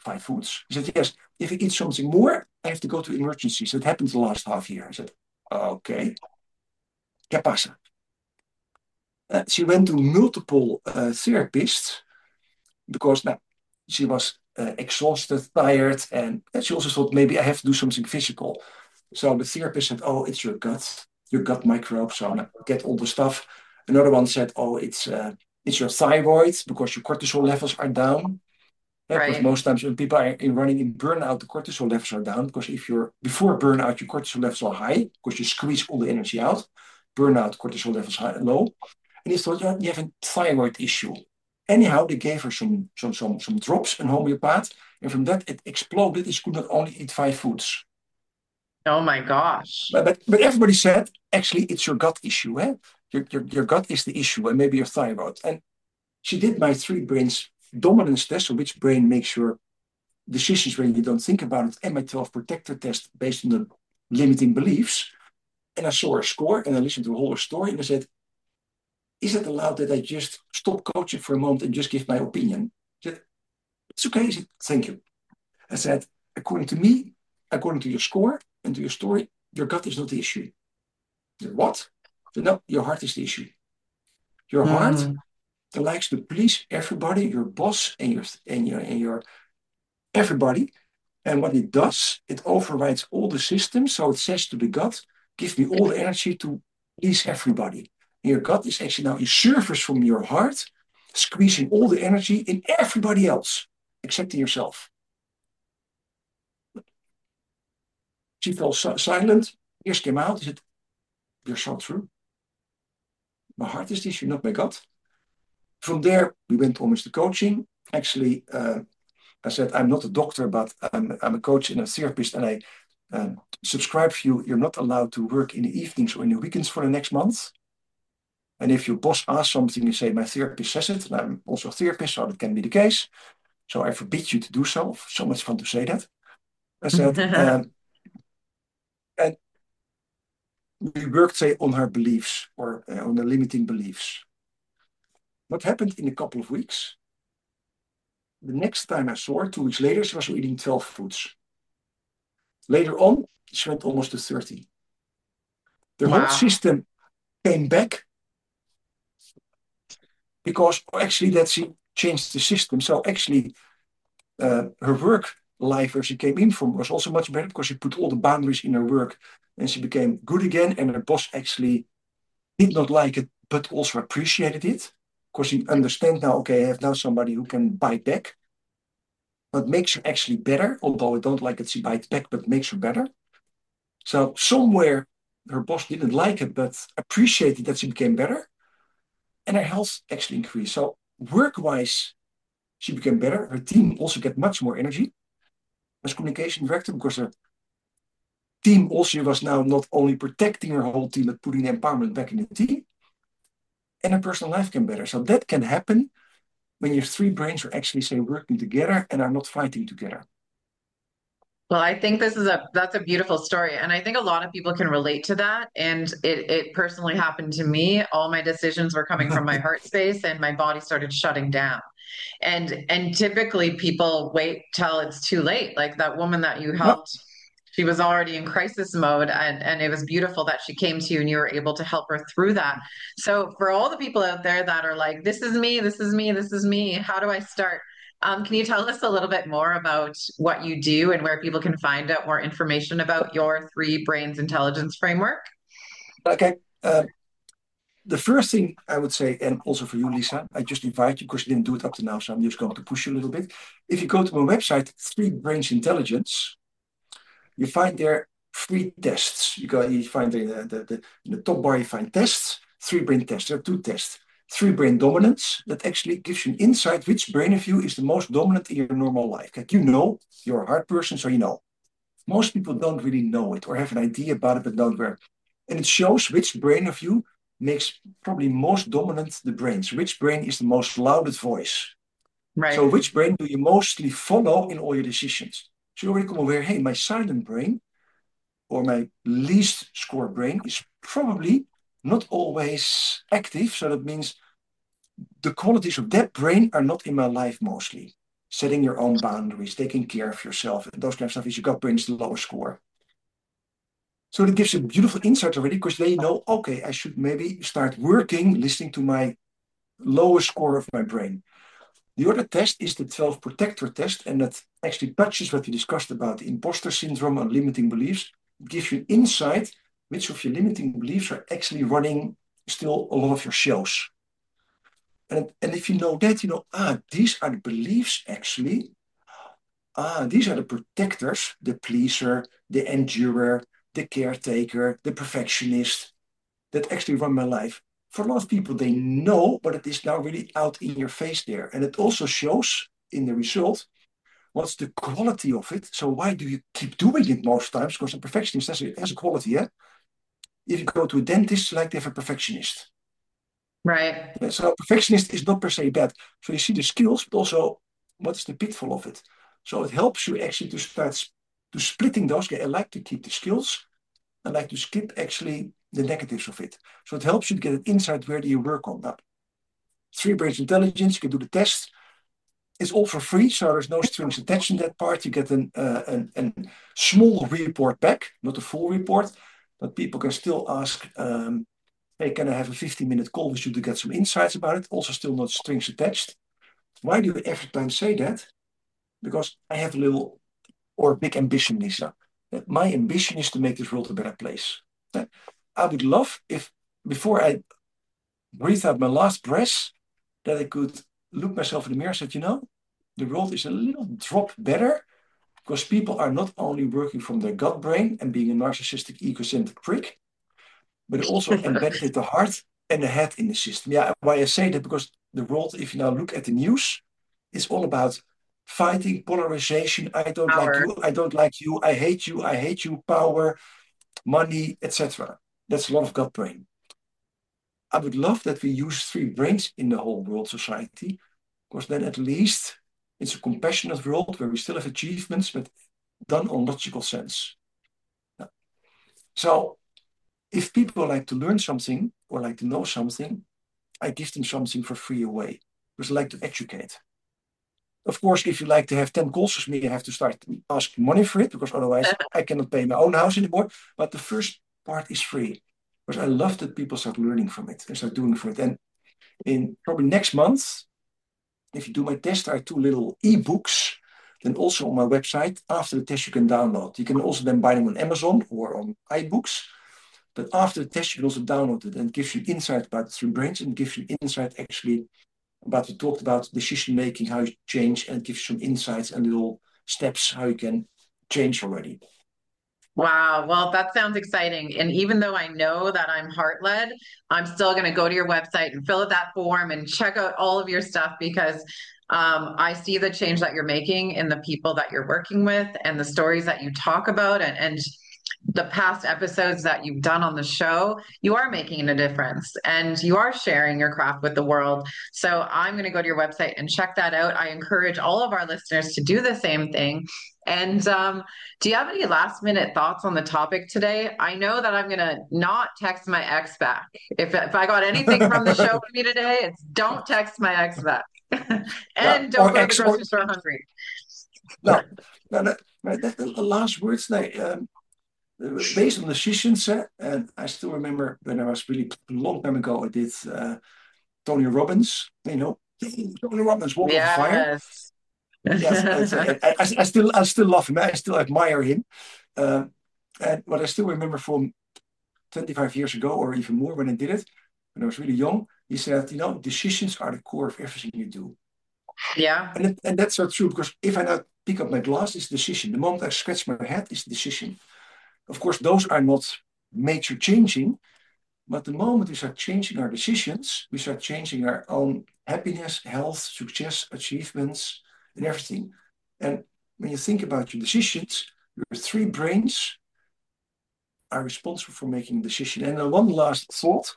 5 foods. He said, yes, if I eat something more, I have to go to emergency. So it happened the last half year. I said, okay, ¿qué pasa? She went to multiple therapists because now she was exhausted, tired, and she also thought maybe I have to do something physical. So the therapist said, oh, it's your gut microbes, so get all the stuff. Another one said, oh, it's your thyroid because your cortisol levels are down. Because most times when people are running in burnout, the cortisol levels are down. Because if you're before burnout, your cortisol levels are high because you squeeze all the energy out. Burnout, cortisol levels low. And he thought, yeah, you have a thyroid issue. Anyhow, they gave her some drops, an homeopath, and from that it exploded. She could not only eat 5 foods. Oh my gosh. But everybody said, actually, it's your gut issue. Your gut is the issue, and maybe your thyroid. And she did my 3 brains dominance test, so which brain makes your decisions when you don't think about it, and my 12 protector test based on the limiting beliefs. And I saw her score, and I listened to the whole story, and I said, is it allowed that I just stop coaching for a moment and just give my opinion? I said, it's okay. I said, thank you. I said, according to me, according to your score and to your story, your gut is not the issue. I said, what? I said, no, your heart is the issue. Your heart likes to please everybody, your boss and your everybody. And what it does, it overrides all the systems. So it says to the gut, give me all the energy to please everybody. And your gut is actually now in service from your heart, squeezing all the energy in everybody else, except in yourself. She fell silent. Ears came out. She said, you're so true. My heart is the issue, not my gut. From there, we went almost to coaching. Actually, I said, I'm not a doctor, but I'm a coach and a therapist, and I subscribe for you. You're not allowed to work in the evenings or in the weekends for the next month. And if your boss asks something, you say, my therapist says it, and I'm also a therapist, so that can be the case. So I forbid you to do so. So much fun to say that. I said, and we worked, say, on her beliefs or on the limiting beliefs. What happened in a couple of weeks? The next time I saw her, 2 weeks later, she was eating 12 foods. Later on, she went almost to 30. The whole system came back because actually that she changed the system. So actually, her work life where she came in from was also much better because she put all the boundaries in her work and she became good again. And her boss actually did not like it, but also appreciated it because she understands now, okay, I have now somebody who can bite back. But makes her actually better, although I don't like that she bites back, but makes her better. So somewhere her boss didn't like it, but appreciated that she became better. And her health actually increased. So work-wise, she became better. Her team also got much more energy as communication director because her team also was now not only protecting her whole team, but putting the empowerment back in the team. And her personal life came better. So that can happen when your 3 brains are actually, say, working together and are not fighting together. Well, I think that's a beautiful story. And I think a lot of people can relate to that. And it personally happened to me. All my decisions were coming from my heart space and my body started shutting down. And typically people wait till it's too late. Like that woman that you helped, she was already in crisis mode and it was beautiful that she came to you and you were able to help her through that. So for all the people out there that are like, this is me, this is me, this is me, how do I start? Can you tell us a little bit more about what you do and where people can find out more information about your 3 brains intelligence framework? Okay. The first thing I would say, and also for you, Lisa, I just invite you because you didn't do it up to now, so I'm just going to push you a little bit. If you go to my website, 3 Brains Intelligence, you find there free tests. You find there in the top bar, you find tests, 3 brain tests. There are 2 tests. 3 brain dominance, that actually gives you an insight which brain of you is the most dominant in your normal life. Like you're a heart person, so you know. Most people don't really know it or have an idea about it, but don't work. And it shows which brain of you makes probably most dominant the brains. Which brain is the most loudest voice? Right. So which brain do you mostly follow in all your decisions? So you already become aware, hey, my silent brain or my least score brain is probably not always active. So that means the qualities of that brain are not in my life mostly. setting your own boundaries, taking care of yourself, and those kind of stuff is your gut brain is the lowest score. So it gives a beautiful insight already because they know, okay, I should maybe start working, listening to my lowest score of my brain. The other test is the 12 protector test, and that actually touches what we discussed about the imposter syndrome and limiting beliefs. It gives you insight which of your limiting beliefs are actually running still a lot of your shows. And if you know that, these are the beliefs actually. These are the protectors, the pleaser, the endurer, the caretaker, the perfectionist that actually run my life. For a lot of people, they know, but it is now really out in your face there. And it also shows in the result what's the quality of it. So why do you keep doing it most times? Because a perfectionist has a quality, yeah? If you go to a dentist, like they have a perfectionist. Right. So a perfectionist is not per se bad. So you see the skills, but also what is the pitfall of it. So it helps you actually to start to splitting those. Okay, I like to keep the skills. I like to skip actually the negatives of it. So it helps you to get an insight where do you work on that. 3 Brains Intelligence, you can do the test. It's all for free, so there's no strings attached in that part. You get a small report back, not a full report, but people can still ask, hey, can I have a 15-minute call with you to get some insights about it? Also still not strings attached. Why do you every time say that? Because I have a little or big ambition, Lisa. My ambition is to make this world a better place. I would love if before I breathe out my last breath, that I could look myself in the mirror and say, the world is a little drop better because people are not only working from their gut brain and being a narcissistic, egocentric prick, but also embedded at the heart and the head in the system. Yeah, why I say that, because the world, if you now look at the news, is all about fighting, polarization. I don't like you, I don't like you, I hate you, power, money, etc. That's a lot of gut brain. I would love that we use 3 brains in the whole world society, because then at least it's a compassionate world where we still have achievements, but done on logical sense. Yeah. So if people like to learn something or like to know something, I give them something for free away, because I like to educate. Of course, if you like to have 10 calls with me, you have to start asking money for it, because otherwise I cannot pay my own house anymore. But the first part is free, because I love that people start learning from it and start doing for it. And in probably next month, if you do my test, there are 2 little ebooks. Then also on my website, after the test, you can download. You can also then buy them on Amazon or on iBooks. But after the test, you can also download it, and it gives you insight about the 3 brains, and it gives you insight actually about, we talked about decision making, how you change, and it gives you some insights and little steps how you can change already. Wow. Well, that sounds exciting. And even though I know that I'm heart led, I'm still going to go to your website and fill out that form and check out all of your stuff because I see the change that you're making in the people that you're working with and the stories that you talk about and the past episodes that you've done on the show. You are making a difference and you are sharing your craft with the world. So I'm going to go to your website and check that out. I encourage all of our listeners to do the same thing. And do you have any last minute thoughts on the topic today? I know that I'm going to not text my ex back. If I got anything from the show for me today, it's don't text my ex back. And don't go to the grocery store hungry. No, the last words, based on decisions, and I still remember when I was really a long time ago, I did Tony Robbins, Tony Robbins, Walk of Fire. Yes, I still love him. I still admire him. And what I still remember from 25 years ago, or even more, when I did it, when I was really young, he said, decisions are the core of everything you do. Yeah. And that's so true, because if I now pick up my glass, it's decision. The moment I scratch my head, it's decision. Of course, those are not major changing, but the moment we start changing our decisions, we start changing our own happiness, health, success, achievements, and everything. And when you think about your decisions, your 3 brains are responsible for making a decision. And one last thought.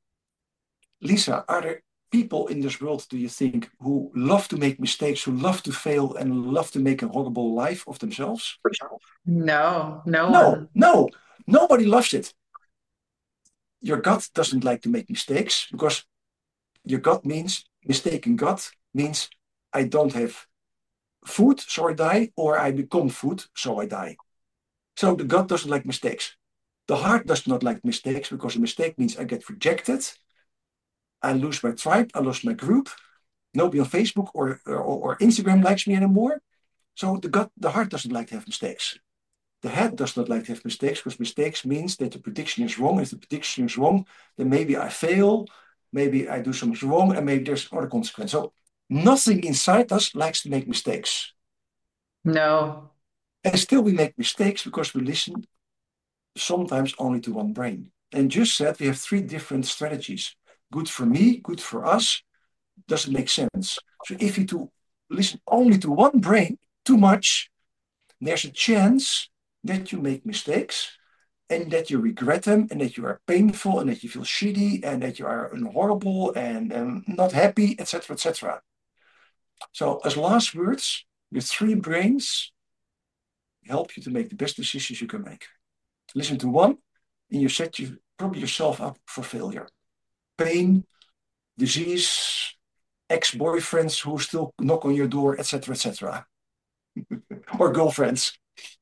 Lisa, are there people in this world, do you think, who love to make mistakes, who love to fail, and love to make a horrible life of themselves? No, no one. No, nobody loves it. Your gut doesn't like to make mistakes, because your gut means, mistaken gut means I don't have food, so I die, or I become food, so I die. So the gut doesn't like mistakes. The heart does not like mistakes, because a mistake means I get rejected, I lose my tribe, I lose my group, nobody on Facebook or Instagram likes me anymore. So the heart doesn't like to have mistakes. The head does not like to have mistakes, because mistakes means that the prediction is wrong. If the prediction is wrong, then maybe I fail, maybe I do something wrong, and maybe there's other consequence. So nothing inside us likes to make mistakes. No. And still we make mistakes because we listen sometimes only to one brain. And just said we have 3 different strategies. Good for me, good for us, doesn't make sense. So if you listen only to one brain too much, there's a chance that you make mistakes and that you regret them and that you are painful and that you feel shitty and that you are horrible and not happy, etc., etc. So as last words, your 3 brains help you to make the best decisions you can make. Listen to one and you set probably yourself up for failure. Pain, disease, ex-boyfriends who still knock on your door, etc., etc. Or girlfriends.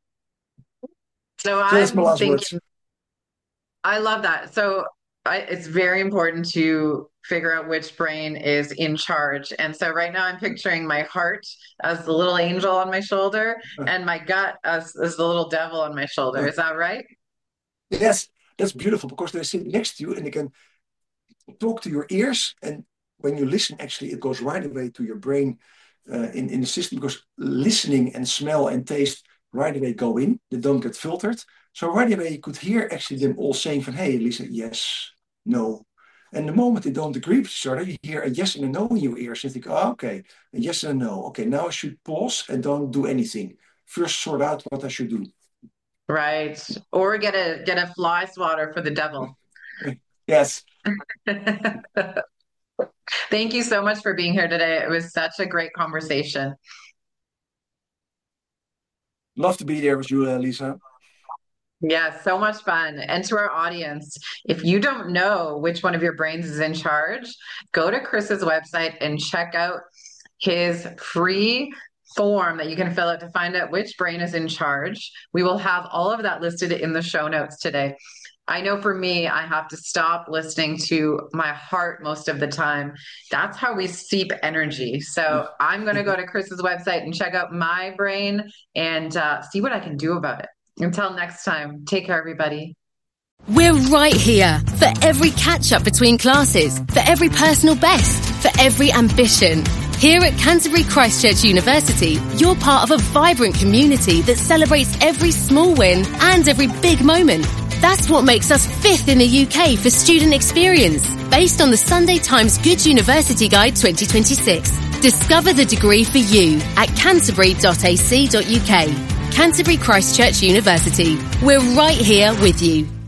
So that's my last thinking, words. I love that. So it's very important to figure out which brain is in charge. And so right now I'm picturing my heart as the little angel on my shoulder and my gut as the little devil on my shoulder. Is that right? Yes, that's beautiful, because they sit next to you and they can talk to your ears. And when you listen, actually, it goes right away to your brain in the system, because listening and smell and taste right away go in. They don't get filtered. So right away you could hear actually them all saying from, hey, Lisa, yes, no. And the moment they don't agree with each other, you hear a yes and a no in your ears. And you think, oh, okay, a yes and a no. Okay, now I should pause and don't do anything. First sort out what I should do. Right. Or get a fly swatter for the devil. Yes. Thank you so much for being here today. It was such a great conversation. Love to be there with you, Lisa. Yeah, so much fun. And to our audience, if you don't know which one of your brains is in charge, go to Chris's website and check out his free form that you can fill out to find out which brain is in charge. We will have all of that listed in the show notes today. I know for me, I have to stop listening to my heart most of the time. That's how we seep energy. So I'm going to go to Chris's website and check out my brain and see what I can do about it. Until next time, take care, everybody. We're right here for every catch-up between classes, for every personal best, for every ambition. Here at Canterbury Christ Church University, you're part of a vibrant community that celebrates every small win and every big moment. That's what makes us 5th in the UK for student experience, based on the Sunday Times Good University Guide 2026. Discover the degree for you at canterbury.ac.uk. Canterbury Christ Church University. We're right here with you.